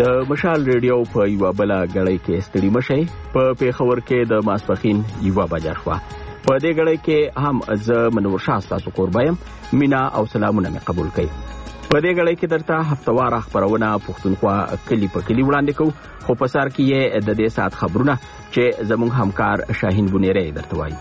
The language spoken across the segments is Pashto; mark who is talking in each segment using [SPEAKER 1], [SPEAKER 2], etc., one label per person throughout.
[SPEAKER 1] د مشال ریډیو په یو بل غړی کې ستړي مشي په پیښور کې د ماسپخین یو بجا شو. په دې غړی کې هم ز منور شاه تاسو قربایم مینا او سلامونه مې قبول کړئ. په دې غړی کې درته هفتوار خبرونه پښتونخوا کلی په کلی وړاندې کوو، خو په سر کې د دې سات خبرونه چې زموږ همکار شاهین بنيري درته وایي.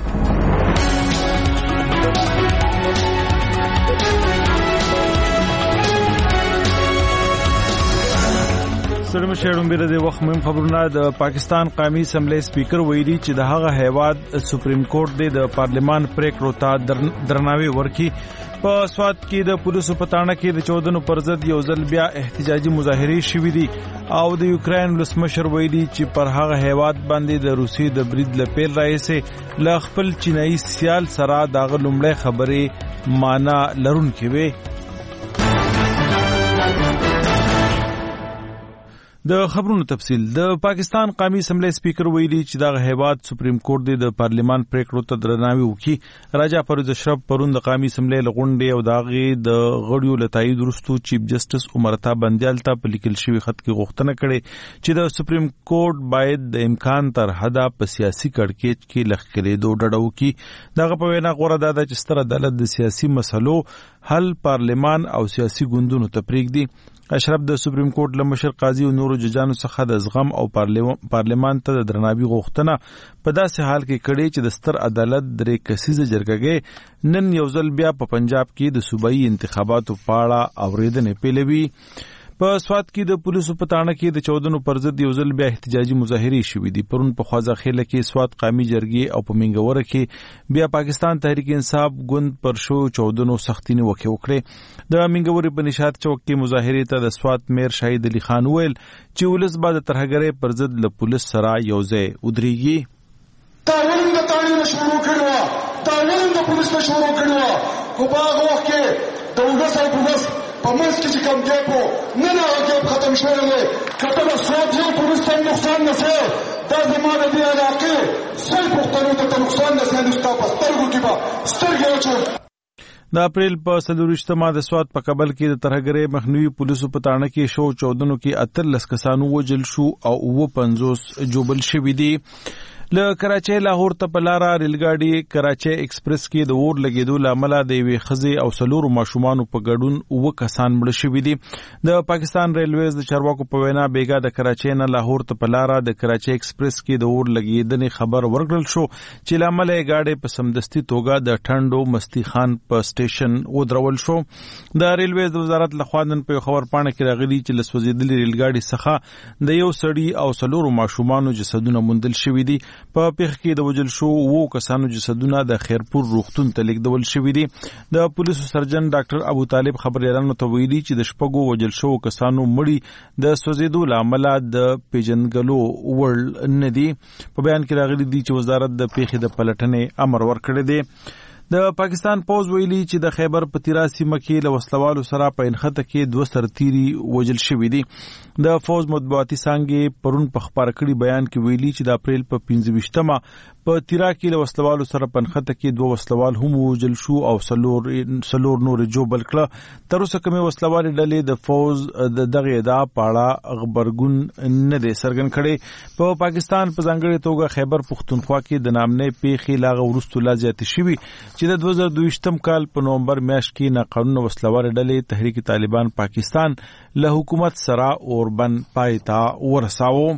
[SPEAKER 2] سلام شهرون بیره د وخت مهم خبرونه. د پاکستان قومي اسمبلی سپیکر ویلي چې د هغه هیواد سپریم کورټ د پارلیمان پریکړو ته درناوی ورکړي. په سوات کې د پولیسو په تاڼه کې د 14 پر ضد یو ځل بیا احتجاجي مظاهرې شوې دي او د یوکرين ولسمشر ویلي چې پر هغه هیواد باندې د روسي د برید لپیل راځي ل خپل چینایي سیال سره دغه لومړی خبرې معنا لرونکې وي. د خبرونو تفصیل. د پاکستان قومي اسمبلی سپیکر ویلي چې دغه هیواد سپریم کورټ د پارلیمان پریکړو ته درناوی وکړي. راجا پرویز اشرف پرون د قومي اسمبلی لغونډې او دغه د غړیو لتایید وروسته چیف جسټس عمرتا بندیال ته په لیکل شوی خط کې غوښتنه کړې چې د سپریم کورټ باید د امکان تر حده په سیاسي کړکېچ کې لښکرېدو ډډه وکړي. دغه په وینا غوړه ده چې ستر عدالت د سیاسي مسلو حل پارلیمان او سیاسي ګوندونو ته پرېږدي. اشرف د سپریم کورټ لمشر قاضي او نورو ججانو څخه د زغم او پارلیمان ته د درناوي غوښتنه په داسې حال کې کړې چې د ستر عدالت درې کسیزه جرګه نن یو ځل بیا په پنجاب کې د صوبایي انتخاباتو په اړه اوریدنې پیلوي. په سوات کې د پولیسو په تاڼه کې د 14 پر ضد یو ځل بیا احتجاجي مظاهرې شوې دي. پرون په خوازاخیله کې سوات قومي جرګې او په منګوره کې بیا پاکستان تحریک انصاف ګوند پر شو 14 سختي نیوکه وکړه. د منګورې په نشاط چوک کې مظاهرې ته د سوات میر شهید علي خان ویل چې ولس بعد ترهګرۍ پر ضد له پولیس سره یو ځای ودرېږي.
[SPEAKER 3] تاولم د تاړي شروع کړو، تاولم د پولیس شروع کړو، خو باغ وخت کې د وګس او وګس په منځ کې چې کوم ګیپو نه نه ګیپ ختم شوی دی. کته د سواد یو پولیس ته نقصان نه شي، دا زموږ د علاقې سل پښتنو ته نقصان نه شي. نو تاسو سترګو کې به سترګې وچو.
[SPEAKER 2] د اپریل په 24 د سوات په کابل کې د ترهګرۍ مخنیوي پولیسو په تاڼه کې شو 14 کې 13 کسانو وجل شو او 50 جوبل شوي دي. له کراچۍ لاهور ته په لاره ریلګاډي کراچۍ ایکسپریس کې د اور لګېدو لامل د یوې ښځې او څلورو ماشومانو په ګډون 9 کسان مړه شوي دي. د پاکستان ریلویز د چارواکو په وینا بیګا د کراچۍ نه لاهور ته په لاره د کراچۍ ایکسپریس کې د اور لګېدنې خبر ورکړل شو چې لامل یې ګاډي په سمدستي توګه د ټنډو مستی خان په سټیشن ودرول شو. د ریلویز د وزارت لخوا نن په خبر پاڼه کې راغلي چې لسوځېدلې ریلګاډي څخه د یو سړي او څلورو ماشومانو جسدونه موندل شوي دي. په پیښ کې د وجل شو 9 کسانو جسدونه د خیرپور روغتون ته لیږدول شوي دي. د پولیسو سرجن ډاکټر ابو طالب خبريالانو ته ویلي چې د شپږو وجل شو کسانو مړي د سوځېدو لامل د پیژنګلو وړ نه دي. په بیان کې راغلي دي چې وزارت د پیښې د پلټنې امر ورکړی دی. د پاکستان پوز ویلي چې د خیبر پتیرا سیمه کې له وسلوالو سره په انخته کې 2 سرتیري وجل شوي دي. د فوز مطبوعاتي څانګې پرون په خبر کړي بیان کې ویلي چې د اپریل په 25مه په تیرا کې له وسلوالو سره په انخته کې 2 وسلوال هم وجل شو او سلور نور جوبل کړه. تر اوسه کومه وسلوالي ډلې د فوز دغه ادعا پاړه خبرګون نه دي څرګند کړي. په پاکستان په ځانګړي توګه خیبر پښتونخوا کې د نامنې پیښې لاغه ورستو لا زیات شوي چې د 2022 کال په نومبر میاشت کې ناقانونه وسلوال ډلې تحریک طالبان پاکستان له حکومت سره اوربند پایتا ورساوه.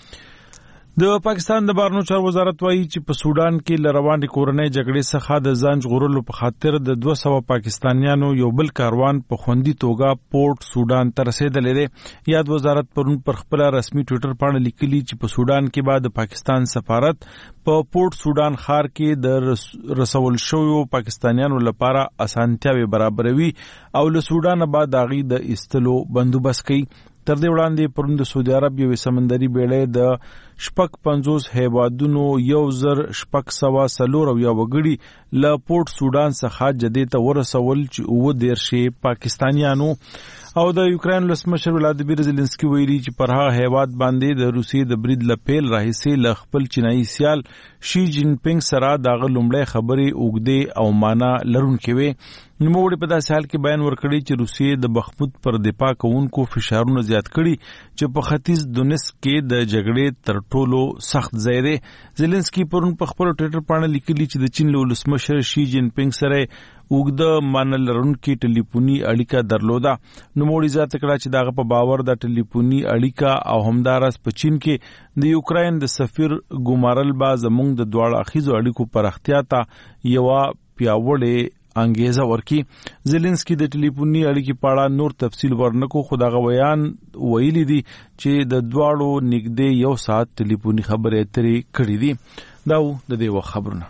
[SPEAKER 2] د پاکستان د بهرنیو چارو وزارت وایي چې په سودان کې لروانې کورنۍ جګړې څخه د ځان ژغورلو په خاطر د 200 پاکستانیانو یو بل کاروان په خوندي توګه پورټ سودان ته رسیدلی دی. یاد وزارت پرون پر خپل رسمي ټوئیټر باندې لیکلي چې په سودان کې بعد پاکستان سفارت په پورټ سودان ښار کې د رسول شویو پاکستانیانو لپاره اسانتیاوې برابروي او له سودان بعد داغي د استلو بندوبست کوي. تر دې وړاندې پرون د سعودي عرب یو سمندري بیړۍ د 50 هیوادونو 1000 وګړي له پورت سودان څخه جدې ته ورسول چې 13 پاکستانیانو او د یوکرين ولسمشر ولادیمیر زيلنسکي ویلي چې پر هغه هیواد باندې د روسي د برید لپیل راهیسي ل خپل چینایي سیال شي جین پینګ سره د غلمړې خبرې اوګدې او معنا لرونکې وي. نوموړي په داسې حال کې بیان ورکړی چې روسیې د بخمود پر دفاع کوونکو فشارونه زیات کړي چې په ختیځ دونیسک کې د جګړې تر ټولو سخت ځای دی. زيلنسکي پرون په خپل ټوئیټر باندې لیکلي چې د چین ولسمشر شي جین پینګ سره اوګده معنا لرونکې ټلیفوني اړیکه درلوده. نوموړي ذات کړه چې دغه په باور د ټلیفوني اړیکه او همدارس په چین کې د یوکرين د سفیر ګمارل با زموږ د دواړو اخیزو اړیکو پر اختیا ته یو پیاوړی انګیزه ورکی. زيلنسکي د ټلیفوني اړیکې په اړه نور تفصیل ورنکو، خو دغه بیان ویلي دي چې د دواړو نږدې 1 ساعت ټلیفوني خبرې اترې کړې دي. دا د دې وخت خبرونه.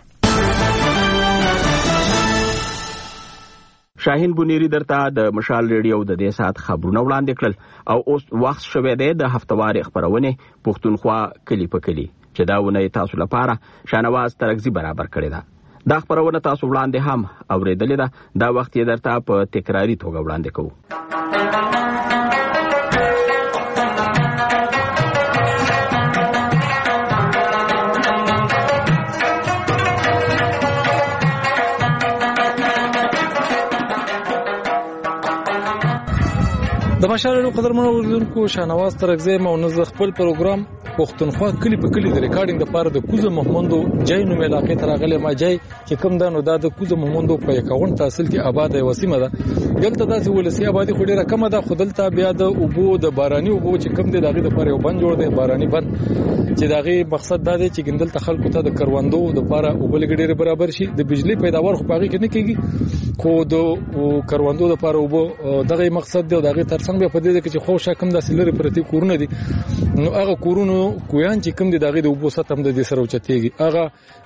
[SPEAKER 1] شاهین بونیری درته د مشال ریډیو د دې سات خبرونه وړاندې کړل او اوس وخت شوه دی د هفتواري خبرونه پښتونخوا کلی په کلی چې دا ونه تاسو لپاره شانواز ترغزي برابر کړی دا. دا خبرونه تاسو وړاندې هم اوریدلې ده. دا وخت یې درته په تکراری توګه وړاندې کوو.
[SPEAKER 4] د مشالو قدرمنو اوریدونکو شانواز ترغزي مونږ خپل پروګرام پښتونخوا کلی په کلی د ریکارډینګ لپاره د کوزه محمدو جای نوم علاقې ته راغلی. ما جای چې کوم دا نو د کوزه محمدو په 51 تحصیل کې آباد وسیمه ده. دلته داسې ولسی آبادی خو ډیره کم ده، خو دلته بیا د اوبو د باراني اوبو چې کوم دی دغه لپاره یو بند جوړ دی، باراني بند چې دغه مقصد دا دی چې ګندل خلکو ته د کروندو د لپاره اوبو لګډيره برابر شي. د بجلی پیداوار خو پاږي کې نه کیږي، خو د کروندو د لپاره اوبو دغه مقصد دی. دغه ترڅنګ به په دې کې چې خو شکم داسې لري پرتی کورونه دي، نو هغه کورونو کویان چې کوم دي دغه د اوبو سطح هم د دې سره اوچتيږي. هغه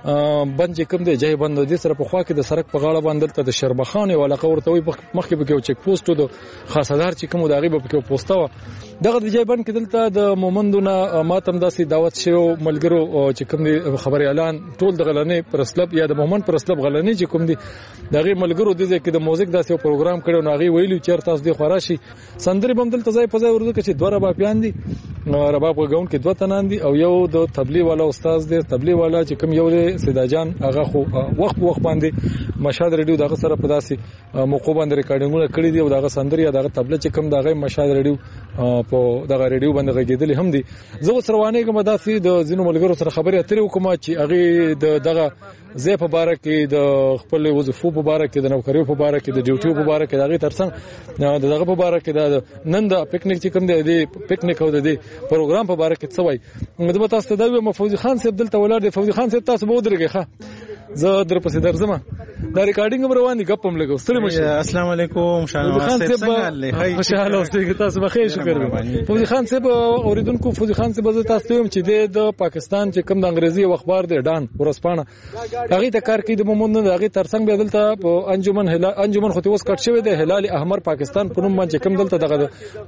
[SPEAKER 4] بند چې کوم دی جای بند د سره په خوا کې د سړک په غاړه باندې ته د شربخانه علاقه ورته وي، مخکې به کې چک پوسټ د خاصدار چې کوم دغه په کې پوسټه و. دغه د جای بند کې دلته د مومندونه ماتم داسې دعوت شو ملګرو چې کوم دی خبري اعلان ټول د غلنې پرسلب یا د مومن پرسلب غلنې چې کوم دی دغه ملګرو د دې کې د موزیک داسې پروګرام کړو. ناغي ویلو چې تاسو د خوراشي سندري بم دلته ځای په ځای ورته چې دوه رباب پیان دي، رباب غون کې دوه تنان دي او یو د تبلیغ والا استاد دی. تبلیغ والا چې کوم یو دی سیدا جان هغه خو وخت باندې مشاد ریډیو دغه سره په داسې موقع باندې ریکارډینګونه کړی دی او دغه سندري یا دغه تبلیغ چې کوم دغه مشاد ریډیو په دغه ریډیو باندې غږیدل هم دي. زه اوس روانه کوم داسې د زینو ملګرو سره خبرې اترې وکم چې هغه دغه زه په باره کې د خپل وظیفو په باره کې د نوکریو په باره کې د ډیوټیو په باره کې دغه ترڅنګ دغه په باره کې د نن د پکنیک چې کوم دی پکنیک او د پروګرام په باره کې څه وای. مده تاسو ته دا فوزي خان صاحب دلته ولر دی. فوزي خان صاحب تاسو به ودرېږئ ښه، زه در پسې درځم. دا ریکارډینګ روان دي غپم لګو. ستړي مشه. السلام علیکم شانواز صاحب څنګه لې؟ خوشاله اوسئ، تاسو بخیر. شکر. فوزي خان صاحب اوریدونکو، فوزي خان صاحب زه تاسو ته هم چې د پاکستان چې کوم د انګریزي اخبار دی ډان ورسپانه هغه ته کار کوي د مومند هغه ترڅنګ به دلته په انجمن خو ته اوس کټ شوی دی هلال احمر پاکستان په نوم باندې کوم دلته دغه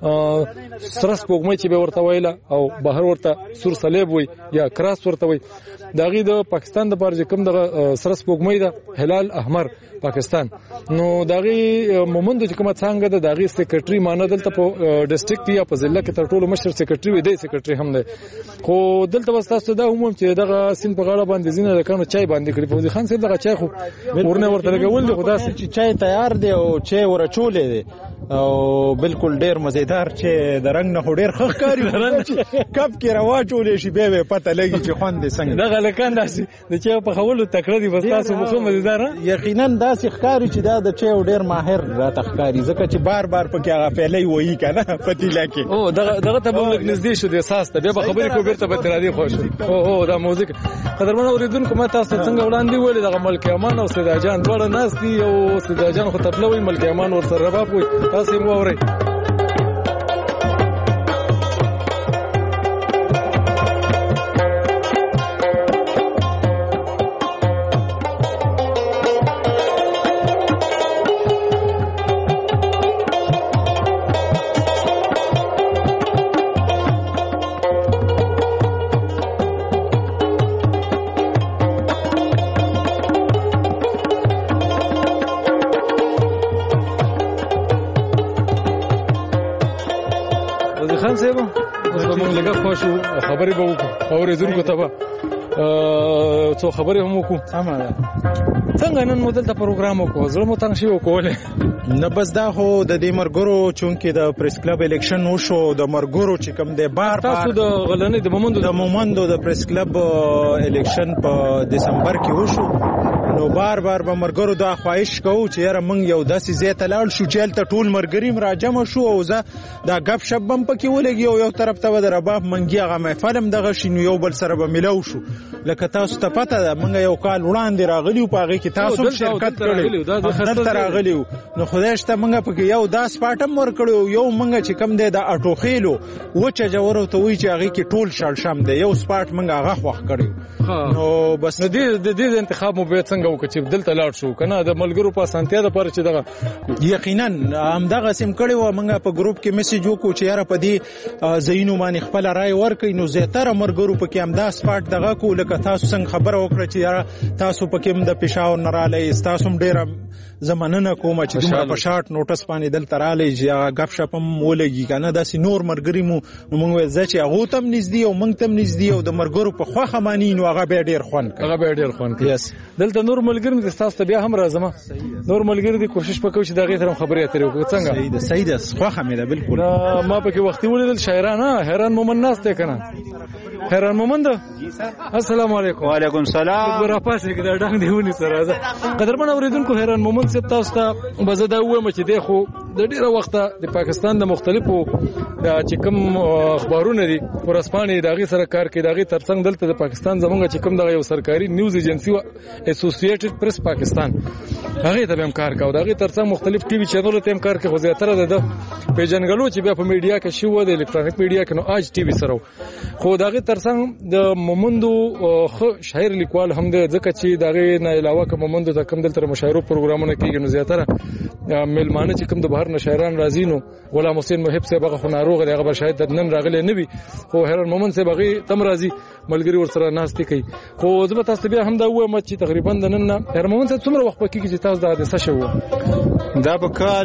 [SPEAKER 4] سرس پوګمې چې به ورته ویله او بهر ورته سور صلیب وي یا کراس ورته وي. دغه د پاکستان د بارج کوم دغه سرس پوګمې ده هلال احمر پاکستان. نو دغه مومند چې کومه څنګه د دغه سیکریټري مانه دلته په ډیسټریکټ یا په ضلع کې تر ټولو مشر سیکریټري وي، دی سیکریټري هم دی. خو دلته وستاسو دا هم چې دغه سین په غاړه باندې زینه د کانو چای باندې کړی. فوزي خان صاحب دغه چای خو ورنه ورته لګول دي، خدا سي چې چای تیار دی او چای ورچولې دی او بالکل ډیر مزیدار چې د رنگ نه ډیر خخکاری کپ کې راواچولې شي به پته لګي چې خوند څنګه دغه لکان داسي د چای په خولو تکړه دي. بس تاسو مخه مزیدار یقینا داسې ښکاری چې دا د چای ډیر ماهر را تخکاری ځکه چې بار پکې هغه پیلې وایي کنه پتیلا کې. او دغه ته به نږدې شو د اساس ته بیا خبرې کو بیرته به تر دې خوش. او دا موزیک قدرمن اوریدونکو ما تاسو څنګه وړاندې ویل دغه ملک امان او سیدا جان دواړه ناس دي او سیدا جان خو تبلوي ملک امان ور سره رباب وي. تاسو مو اورئ. صاحب اوس به موږ لږه خوشو خبرې به وکړو اورېدونکو ته به څو خبرې هم وکړو. څنګه نن مو دلته پروګرام وکړو؟ زړه مو تنګ شوی وکولې؟
[SPEAKER 5] نه بس دا خو د دې مرګرو چونکې د پریس کلب الیکشن وشو د مرګرو چې کوم دی بار
[SPEAKER 4] تاسو د غلنې د مومندو
[SPEAKER 5] د پریس کلب الیکشن په دسمبر کې وشو نو بار به مرګرو دا خواهش کوو چې یاره موږ یو داسې ځای ته لاړ شو چې هلته ټول مرګري راجمع شو او زه دا ګپ شپ هم پکې ولګي او یو طرف ته به د رباب منګي هغه محفل هم دغه شي نو یو بل سره به میلاو شو. لکه تاسو ته پته ده موږ یو کال وړاندې راغلي وو په هغې کې تاسو هم شرکت کړی دلته راغلي وو نو خدای شته موږ پکې یو دا سپاټ هم ورکړی وو. یو موږ چې کوم دی د اټوخیلو وچه جوړو ته وایي چې هغې کې ټول شړشم دی یو سپاټ موږ هغه خوښ کړی نو بس
[SPEAKER 4] د دې انتخاب مو باید څنګه وکړو چې دلته لاړ شو که نه د ملګرو په اسانتیا دپاره چې دغه
[SPEAKER 5] یقینا همدغه سیم کړی وه. موږ په ګروپ کې میسیج وکړو چې یاره په دې ځایونو باندې خپله رای ورکړئ نو زیاتره ملګرو پکې همدا سپاټ دغه کړو. لکه تاسو څنګه خبره وکړه چې یاره تاسو پکې هم د پېښور نه رالی تاسو هم ډېره زه مننه کوم چې دومره په شارټ نوټس باندې دلته رالی چې هغه ګپ شپ هم ولګي که نه داسې نور ملګري مو نو موږ ویل ځه چې هغو ته هم نږدې او موږ ته هم نږدې او د ملګرو په خوښه ماني نو هغه بیا ډېر خوند کوي.
[SPEAKER 4] دلته نور ملګري دي ستاسو ته بیا هم راځم نور ملګري دي کوشش وکړو چې د هغې سره هم خبرې اترې وکړو. څنګه
[SPEAKER 5] صحیح ده خوښه مې ده بالکل.
[SPEAKER 4] ما پکې وختي ولیدل شاعران حیران مومند ناست دی که نه حیران مومند السلام علیکم.
[SPEAKER 6] وعلیکم السلام.
[SPEAKER 4] راپاسې دا ډنګ دی ونیسه راځه. قدرمن اورېدونکو حیران مومند صاحب تاسو ته به زه دا ووایم چې دی خو د ډېره وخته د پاکستان د مختلفو چې کوم اخبارونه دي ورځپاڼې د هغې سره کار کوي د هغې تر څنګ دلته د پاکستان زموږ چې کوم دغه یو سرکاري نیوز ایجنسي وه اسوسییټډ پریس پاکستان هغې ته به هم کار کوو د هغې تر څنګ مختلف ټي وي چینلو ته هم کار کوي خو زیاتره د ده پېژنګلو چې بیا په میډیا کې شوي وه د الکترونیک میډیا کې نو آج ټي وي سره خو د هغې تر څنګ د مومندو ښه شاعر لیکوال هم دی ځکه چې د هغې نه علاوه که مومندو ته کوم دلته مشاعرو پروګرامونه کېږي نو زیاتره میلمانه چې کوم د بهر نه شاعران راځي نو غلام حسین محب صاحب هغه خو ناروغه دی هغه به شاید نن راغلی نه وي خو حیران مومند صاحب هغې تم راځي ملګري ورسره ناستې کوي. خو زه به تاسو ته بیا هم دا ووایم چې تقریبا د نن نه حیران مومند صاحب څومره وخت به کېږي چې تاسو دا حادثه شوې وه؟
[SPEAKER 6] دا په کال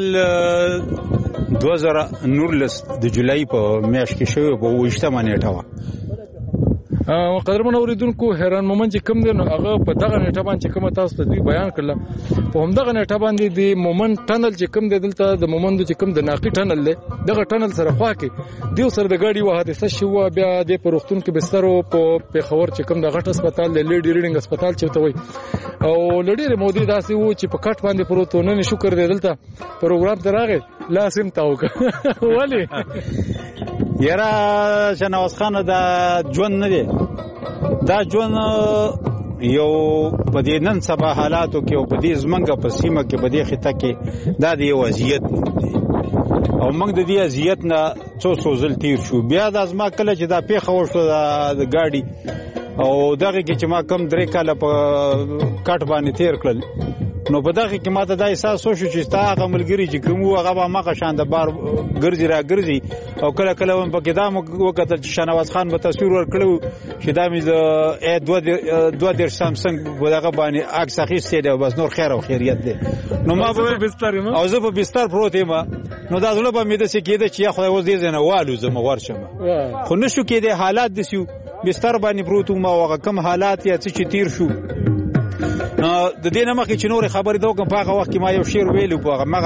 [SPEAKER 6] 2019 د جولای په میاشت کې شوې په 28مه نیټه وه.
[SPEAKER 4] قدرمن اوریدونکو حیران مومند چې کوم دی نو هغه په دغه نیټه باندې چې کومه تاسو ته دوی بیان کړله په همدغه نیټه باندې د مومند ټنل چې کوم دی دلته د مومندو چې کوم د ناقي ټنل دی دغه ټنل سره خوا کې دیو سره د ګاډي یوه حادثه شوه بیا د په روغتون کې بسترو په پېښور چې کوم د غټ هسپتال دی لیډي ریډینګ هسپتال چې ورته وایي او له ډېرې مودې داسې و چې په کټ باندې پروت و نن شکر دی دلته پروګرام ته راغی لاس یې هم تاو کړ ولې
[SPEAKER 6] یاره شهنواز خانه دا ژوند نه دی دا ژوند یو په دې نن سبا حالاتو کې او په دې زمونږ په سیمه کې په دې خطه کې دا د یو اذیت دی او موږ د دې اذیت نه څو ځل تیر شو. بیا دا زما کله چې دا پیښه وشوه د ګاډي او دغه کې چې ما کم 3 کاله په کټ باندې تیر کړل نو په دغه کې ماته دا احساس وشو چې ستا هغه ملګري چې کوم هغه به مخه شان د بار ګرځي را ګرځي او کله کله هم پکې دا وکتل چې شهنواز خان به تصویر ورکړو چې دا مې د A2 سامسنګ په دغه باندې عکس اخیستی دی بس نور خیر او خیریت دی نو ما به او زه په بستر پروت یم نو دا زړه به مې داسې کېده چې یا خدای اوس دې ځای نه والوځم ورشم خو نه شو کېدی حالات داسې وو بستر باندې پروت وم او هغه کم حالات یا څه چې تیر شو د دې نه مخکې چې نورې خبرې ته وکړم په هغه وخت کې ما یو شعر ویلو په هغه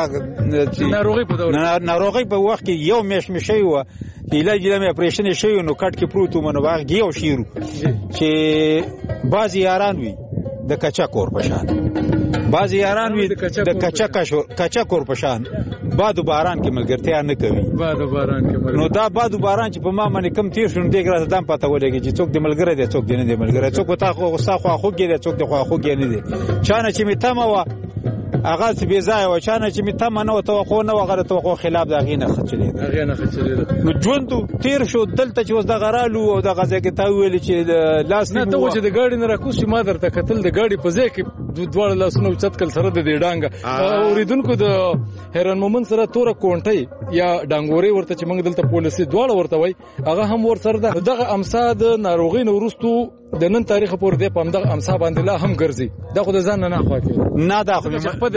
[SPEAKER 6] ناروغۍ په وخت کې یو میاشت مې شوی وه چې علاج مې اپریشن یې شوی نو کټ کې پروت وم نو هغه یو شعر چې بعضې یاران وي د کچکور په شان بعضې یاران وي د کچکور په شان باد و باران کې ملګرتیا نه کوي نو دا باد و باران چې په ما باندې کم تیر شو نو دې ګرځه دام پته ولګي چې څوک د ملګری دی څوک دی نه دی ملګری څوک په تا خو خواخوږی دی څوک د خواخوږی نه دی چا نه چې مې تمه وه هغه څه بې ځایه وه چا نه چې مې تمه نه وه توقع نه وه هغه د توقع خلاف د هغې نه خچلېده نو ژوند تیر شو دلته چې اوس دغه رالو او دغه ځای کې تا وویلې چې لاس
[SPEAKER 4] نه ته و چې د ګاډي نه راکوز شي ما درته کتل د ګاډي په ځای کې دواړه لاسونه اوچت کړل سره د دې ډانګه اورېدونکو د حیران مومند سره توره کونټۍ یا ډانګورۍ ورته چې موږ دلته پولیسي دواړه ورته وایي هغه هم ورسره ده دغه امسا د ناروغۍ نه وروستو د نن تاریخ پورې د پمدغه امسا باندې لا هم ګرځي دا خو د ځان نه خوا کې
[SPEAKER 6] نه دا خو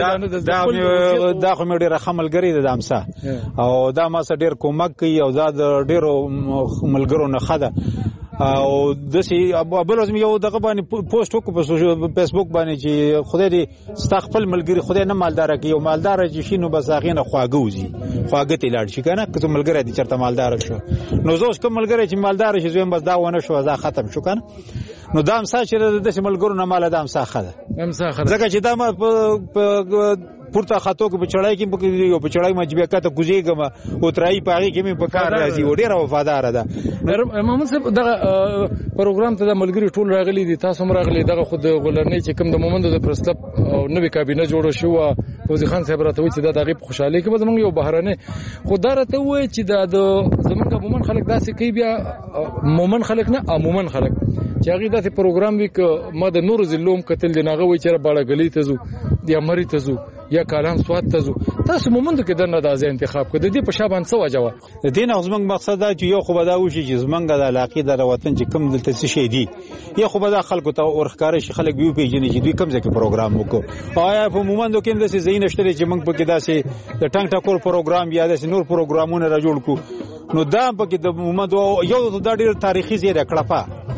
[SPEAKER 6] مې ډېر خملګری د امسا او دا ما سره ډېر کومک کوي او دا د ډېرو ملګرو نه خده او دسی ابل ازم یو دغه باندې پوسټ وکړ په فیسبوک باندې چې خدای دې استغفل ملګری خدای نه مالدار کی یو مالدار چې شینو بس هغه نه خواګوزي خواګت لاړ شي کنه که ملګری دې چرته مالدار شو نو زوس کوم ملګری چې مالدار شي زویم بس دا ونه شو دا ختم شو کنه نو دا امسا چې د ملګرو نه مال دا امسا خده ځکه چې دا ما پورته خاطو کې په چړای کې یو په چړای مجبه کته کوزیګم او ترای پاږي کې مې په کار راځي و ډیره وفادار ده
[SPEAKER 4] محمد صاحب دغه پروګرام ته د ملګری ټول راغلي دي تاسو هم راغلي دغه خود غلرنۍ چې کوم د مومند د پرستپ نوې کابینه جوړ شو فوزي خان صاحب راته وی چې دا دغه خوشاله کې به زمونږ یو بهرانه خدای راته وی چې دا زمونږ مومن خلک داسې کوي بیا مومن خلک نه عموما خلک چې هغه داسې پروګرام وی ک ما د نور زلوم قتل دی ناغه وی چې باړه غلی ته زو یا مری ته زو یا کالام سواد ته زو تاسو مومند کې دنه د انتخاب کړه د دې په شابان څه وجوه
[SPEAKER 6] د دین زمنګ مقصد دا چې یو خو به دا وشي چې زمنګ د علاقې د وطن چې کم دلته څه شي دي یا خو به دا خلکو ته اورخکار شي خلک بیو پیژني چې دوی کم ځکه پروګرام وکړو آیا په مومندو کې د زین شته چې موږ په کې داسې د ټنګ ټکور پروګرام یا د نور پروګرامونه را جوړ کو نو دا په کې د مومندو یو د ډېر تاریخي زیره کړپا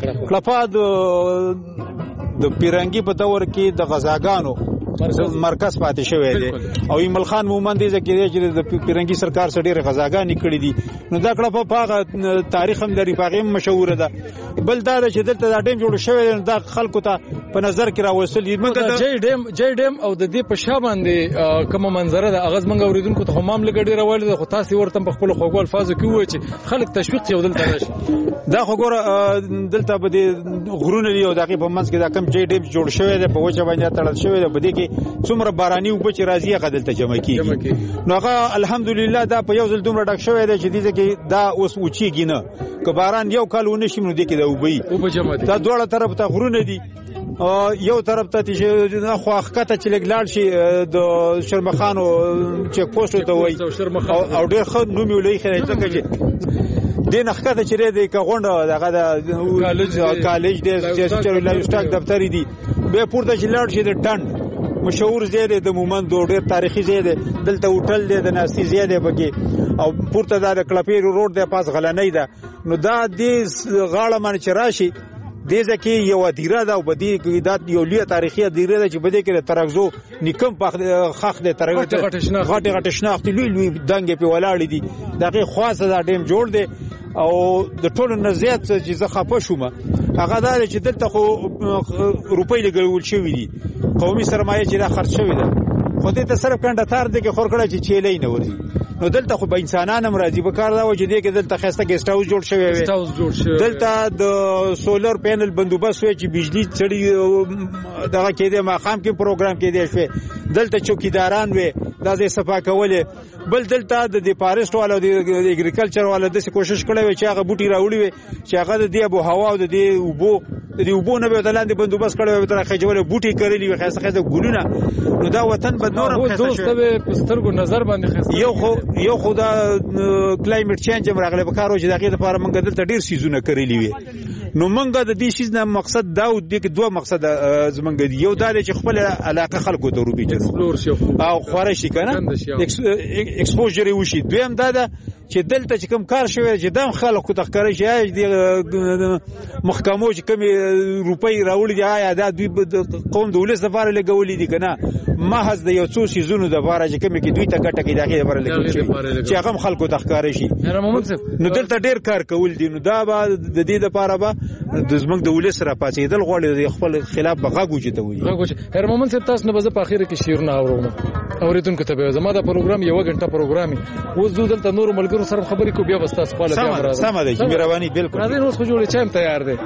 [SPEAKER 6] د پیرنګي په دور کې د غزاګانو مرکز پاتې شوی دی او ایمل خان مومند دې چې د پیرنګي سرکار سره ډېر غزاګانې کړې دي نو دا کړه په تاریخ هم لري په مشهور ده بل دا چې دلته دا ډیم جوړ شوی دی دا خلکو ته په نظر کې راوصل دي
[SPEAKER 4] موږ جې ډیم او د دې په شا باندې کوم منظره ده اغاز موږ اوریدونکو ته هم لګړي راوړل خو تاسو ورته په خپل خوګو الفاظو کې وایي چې خلک تشویق یو دلته راشي
[SPEAKER 6] دا خو ګوره دلته به د غرونه یو دقیقه په منځ کې دا کم جې ډیم جوړ شوی دی په وجه باندې تړل شوی دی په دې کې څومره باراني وب چې راځي هغه دلته جمع کیږي نو هغه الحمدلله دا په یو ځل دومره ډک شوی دی چې دې کې دا اوس اوچیږي نه که باران یو کال ونه شي نو دې کې دا وبي دا دوړه طرف ته غرونه دي یو طرف ته چې خو حقیقت چې لګلاړ شي د شرمخانو چک پوسټ ته وای او ډېر خو نوم یې لې خره ځکه چې دین حقیقت چې دې کغونډه دغه د کالج د سیاست لای سټاک دفتر دي به پورته چې لاړ شي د ټن مشهور زیاده د مومند ډېر تاریخي زیاده دلته هوټل دی د ناستي زیاده بګي او پورته د کلپیر روډ د پاس غلنۍ ده نو دا د غاړه من چې راشي دې ځکه یو دیره ده او بدی دا یو لوی تاریخي دیره ده چې بده کې ترغزو نکم خخ د غټ شناخت لوی دنګ په ولاړ دي دغه خاصه دا ډیم جوړ دی او د ټولو نزيات چې زه خپه شوم هغه دا چې دلته خو روپۍ لګول شوې دي قومي سرمایه چې را خرج شوې ده خو دې ته صرف کندهار دې کې خور کړه چې چيلې نه ورځي نو دلته خو به انسانانو مرضی په کار دا و چې دې کې دلته خسته ګیسټ هاوس جوړ شوی وي دلته د سولر پینل بندوبست وي چې بجلی چړي دغه کې د ماخام کې پروګرام کې دی شوی دلته چوکیداران وي دا دې صفا کوله بل دلته د فارست والو د اګریکلچر والو د کوشش کړي چې هغه بوټي راوړي وي چې هغه د ابو هوا او د اوبو نه به دلاندې بندوبست کړي وي تر خجوله بوټي کړلي وي خاصه ګلونه نو دا وطن به نورم خسته شي
[SPEAKER 4] په سترګو نظر باندې خسته
[SPEAKER 6] یو خدا کلایمټ چینج راغلی په کارو چې دغه لپاره موږ دلته ډیر سيزونه کړی وي نو موږ د دې شیز نه مقصد دا و د دوه مقصد زمونږ دی یو دا چې خپل علاقه خلکو ته روبي او خوري شي کنه ایکسپوژر وشي دویم دا چې دلته چې کوم کار شوی چې دام خلکو ته ښکاري چې د محکمو چې کوم روپۍ راوړي دی آیا دا دوی قوم د ولس لپاره لګولې دي کنه محض د یو څو سيزونو د لپاره چې کوم کې دوی ته ګټه کې دغه لپاره لګول شي چې هغه خلکو ته ښکاري شي نو دلته ډیر کار کول دي نو دا به د دې لپاره به د زمنګ د ولس را پاتېدل غوړي خپل خلاف بغاګو چې ته وي
[SPEAKER 4] هر مومن صاحب تاسو نه به په اخر کې شیرونه اورم اوریدونکو ته به زما دا پروګرام یو غنټه پروګرام اوس دلته نور ملګرو سره خبرې کو بیا بس تاسو خپل بیا راځي
[SPEAKER 6] سم ده مهرباني بالکل
[SPEAKER 4] راځي نو څه جوړې چایم تیار دي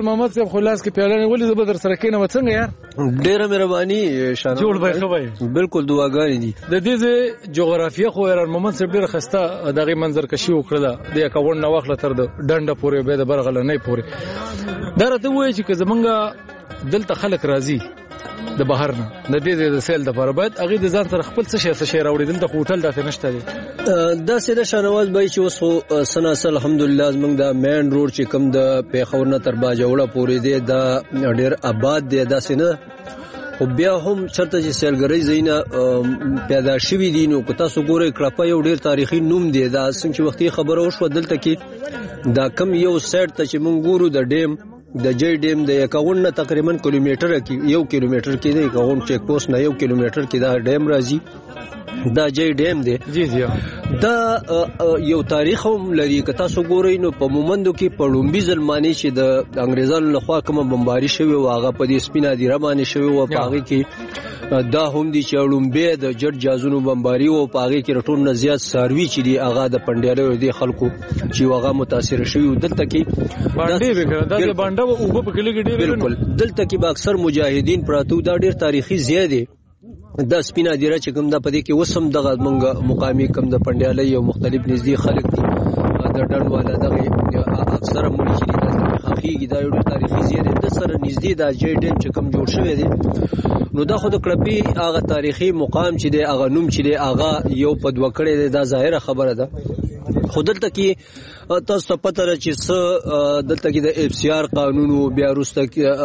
[SPEAKER 4] محمد صاحب خلاص کې پیاله ولې زه به در سره کېنم څنګه یار
[SPEAKER 7] ډېره مهرباني شانه
[SPEAKER 4] جوړ به خبره
[SPEAKER 7] بالکل دعاګانې دي
[SPEAKER 4] د دې جغرافیه خو یار محمد صاحب ډېر خسته دغه منظر کشي وکړه د 51 نه واخله تر د ډنډه پورې به د برغله نه پورې دا راته وایي چې زمونږ دلته خلک راځي د بهر نه د دې د سیل د لپاره باید هغه د ځان سره خپل څه شي راوړي دلته هوټل دته نشته دی
[SPEAKER 7] دا سیده شانواز بای چې اوس سناسل الحمدلله زمونږ د مین روډ چې کوم د پیښور نه تر باجوړه پورې دی دا ډېر آباد دی دا سینه خو بیا هم چرته چې سیلګرۍ زینه پیدا شوي دي نو که تاسو ګورئ کړپه یو ډېر تاریخي نوم دی دا څنګه چې وختي خبره وشوه دلته کې دا کم یو سایډ ته چې مونږ ګورو د ډیم د جې ډیم د 51 نه تقریبا کیلومتر کې 1 کیلومتر کې دی 51 چیک پوسټ نه 1 کیلومتر کې دا ډیم راځي دا جې ډیم دی
[SPEAKER 4] جی
[SPEAKER 7] دا یو تاریخ هم لري که تاسو ګورئ نو په مومندو کې په لومبي ځلماني چې د انګريزانو لخوا کومه بمباري شوی او هغه په دې سپینا دی رمانه شوی او په هغه کې دا هم دي چې لومبي د جټ جازونو بمباري او په هغه کې رټون نه زیات ساروي چې دی هغه د پندیالو دی خلکو چې هغه متاثر شوی دلته کې
[SPEAKER 4] باندې وکړه دا باندې او په کلی کې ډیر
[SPEAKER 7] بالکل دلته کې با اکثر مجاهدین پراتو دا ډیر تاریخي زیاده دا سپینا دیره چې کوم د پدې کې وسم دغه منګه مقامي کوم د پندیالي او مختلف نږدې خلک دي د ډډ والا دغه اکثر مړي چې د خاخيږي دا یو تاریخي زیاده د سره نږدې د جې ډیم چې کوم جوړ شوی دی نو دا خو د کړپی هغه تاریخي مقام چې دی هغه نوم چې دی هغه یو په دوه کړي دا ظاهره خبره ده خو دلته کې تاسو پته را چې دلته کې د اف سی آر قانون بیا وروسته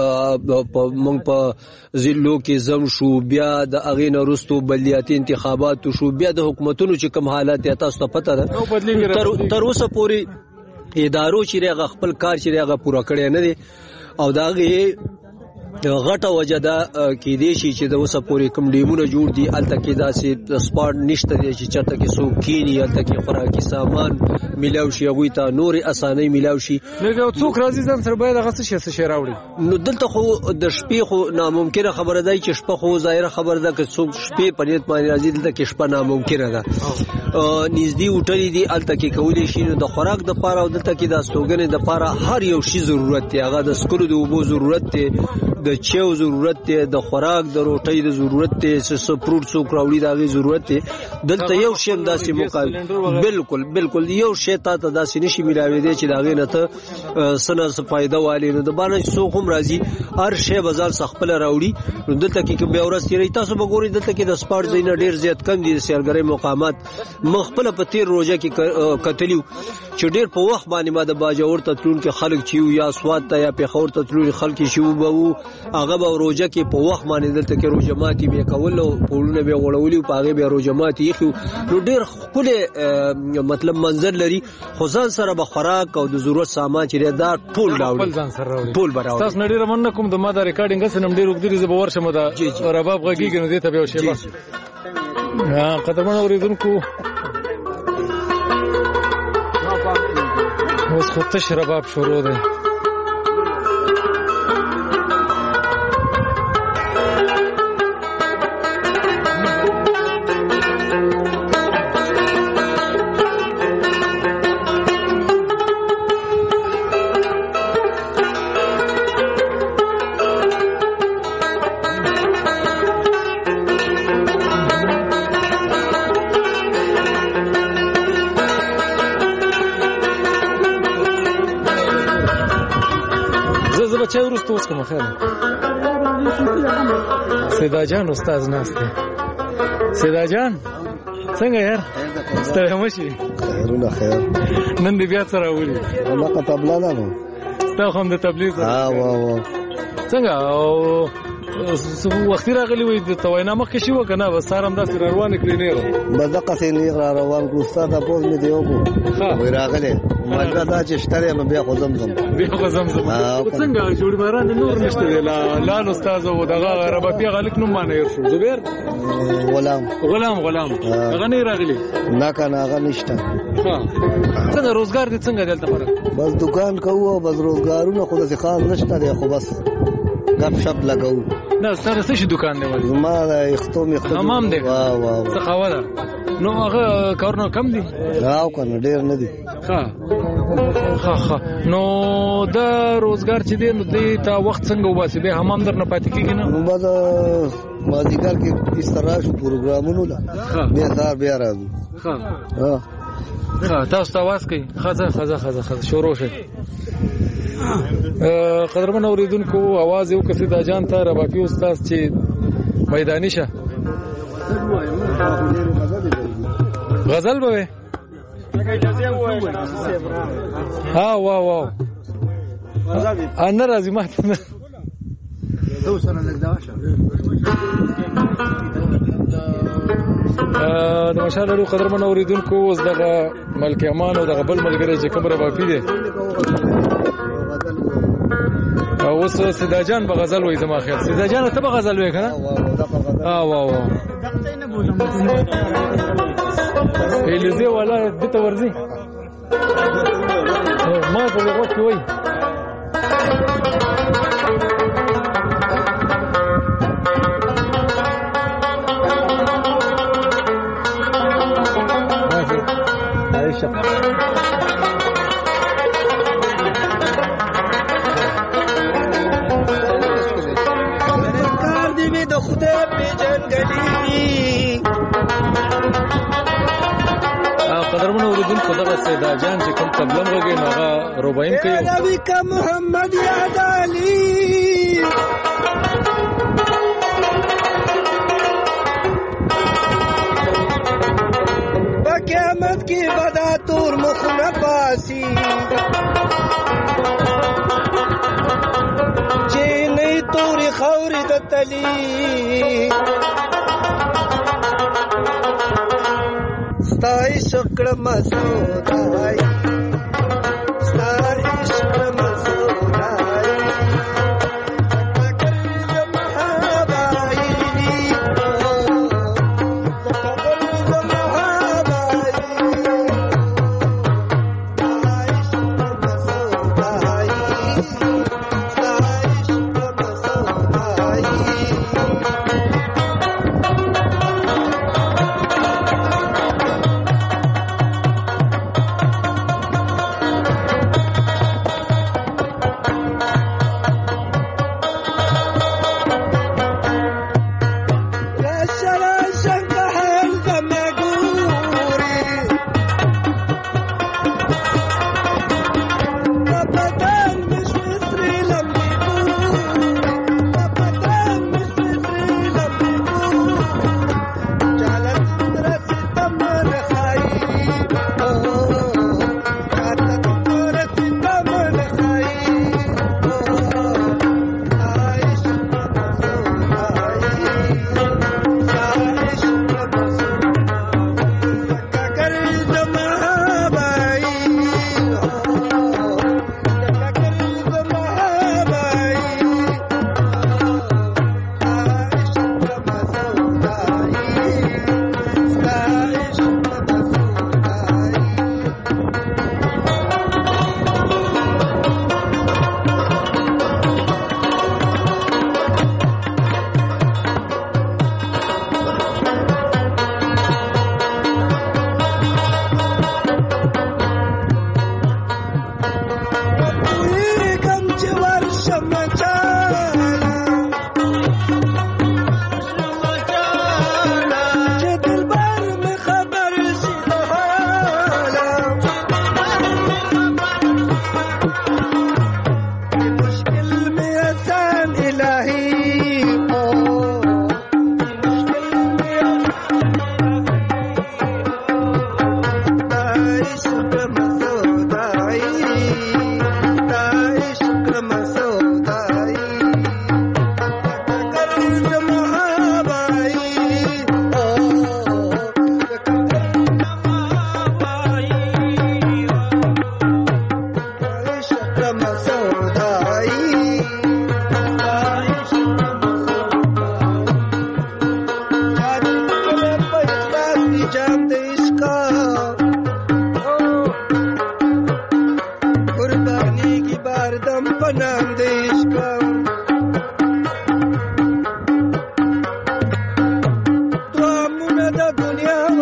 [SPEAKER 7] مونږ په ضلعو کې زم شو بیا د اغې نه وروسته بلدیاتي انتخابات شو بیا د حکومتونو چې کوم حالات تاسو ته پته ده تر اوسه پورې ادارو چې هغه خپل کار چې هغه پوره کړی نه دي او دا هغه غټه وجدا کې دي چې د اوسه پورې کوم ډیمونه جوړ دي الته کې داسې سپاټ نشته دي چې چرته کې سو کینی الته کې خوراکي سامان ملاو شي هغه ته نور اسانه ملاو شي
[SPEAKER 4] لکه څوک راځي ځان سره باید هغه څه راوړي
[SPEAKER 7] نو دلته خو د شپې خو ناممکنه خبره ده چې شپه خو ظاهره خبره ده چې څوک شپې پنيت باندې راځي دلته کې شپه ناممکنه ده نږدې وټلې دي الته کې کولې شي نو د خوراک د پاره او دلته کې د استوګنې د پاره هر یو شی ضرورت دی هغه د سکرو د اوبو ضرورت دی د چیو ضرورت دی د خوراک د روټۍ د ضرورت دی سپروټ څوک راوړي دا غي ضرورت دی دلته یو شی داسې مقابل بالکل یو شی ته داسې نشي ملاوي دی چې دا غي نه ته سنه فائدہ والی نو د باندې څوک هم راځي هر شی بازار خپل راوړي نو دلته کې کوم بیا ورځ تیری تاسو وګورئ دلته کې د سپارټ زینه ډیر زیات کم دي سیلګری مقامات مخبل په تیر روزه کې کتلیو چې ډیر په وخت باندې ما د باجوړ ته تلون کې خلک چیو یا سواد ته یا په خور ته تلون خلک شیو بو هغه به روزه کې په وخت باندې دلته کې روزه ماتي به کول او پورونه به غړولي په هغه به روزه ماتي خو ډیر خپل مطلب منظر لري خو ځان سره به خوراک او د ضرورت سامان چې دا ټول راوړي ټول براوړي
[SPEAKER 4] تاسو نړۍ رمن کوم د ما د ریکارډینګ سره ډیر وګړي زبر ورشم دا رباب غږیږي نو دې ته به شي بس قدرمن اوریدونکو اوس خو تش رباب شروع دی چا ورسته اوس کوم خیر سیدا جان استاد ناشته سیدا جان څنګه یار ستړی مشي
[SPEAKER 8] خیرونه خیر
[SPEAKER 4] نن دې بیا سره ولي
[SPEAKER 8] الله قطبلا نه
[SPEAKER 4] تا هم د تبلیغ
[SPEAKER 8] وا
[SPEAKER 4] څنګه او وخت راغلی وي د توینا مخ شي وکنه بس سارم داس روان کړی نه
[SPEAKER 8] بدقه سي نه روان کو استاد په مې دیو کو وای راغله مګر دا چې شتره مې بیا خو زمزم
[SPEAKER 4] څنګه جوړ باران نور نشته لا استاد او دغه رب په غلط نوم باندې ير شو زبیر غلام هغه نه راغلی
[SPEAKER 8] نه کنه هغه نشته
[SPEAKER 4] څنګه روزګار دې څنګه دلته فرق
[SPEAKER 8] بس دکان کوو بس روزګارونه خو د خاص نشته دی خو بس غب شپ لګاو
[SPEAKER 4] نه سره څه شي دکان دی ولی
[SPEAKER 8] ما اختو
[SPEAKER 4] حمام دی
[SPEAKER 8] واه
[SPEAKER 4] څه ده نو هغه کارونه کم دي
[SPEAKER 8] راو کنه ډیر نه دي
[SPEAKER 4] ها نو دا روزګار چې دی نو دی تا وخت څنګه وباسي به حمام در نه پاتې کیږي نه
[SPEAKER 8] نو بعد مازیګر کې استراحت پروګرامونو لا بیا سار بیا راځو
[SPEAKER 4] تاسو ته واس کوي خزه شروع شي قدرمن اوریدونکو आवाज یو کسي دا جان ته رباپي استاد چې میداني شه غزل به ها واو انا راځي ما
[SPEAKER 8] دو سره لګداشه
[SPEAKER 4] د مشالو قدرمن اوریدونکو اوس دغه ملک امان او دغه بل ملګری چې کوم رباپي دی او اوس سیدا جان به غزل وای زما خیال سیدا جان ته به غزل وای کنه واو ایلیزه والا دته ورزي ما په وخت وای قدرمن اوریدونکو دغه سیدا جان چې کوم تبلم وګي نو هغه روباین کوي
[SPEAKER 9] نبی کا محمد یاد علی قیامت کی بدا تور مخ نفاسی چې نه توري خوري د تلی ستای شکر مسودای ستای شکر مسودای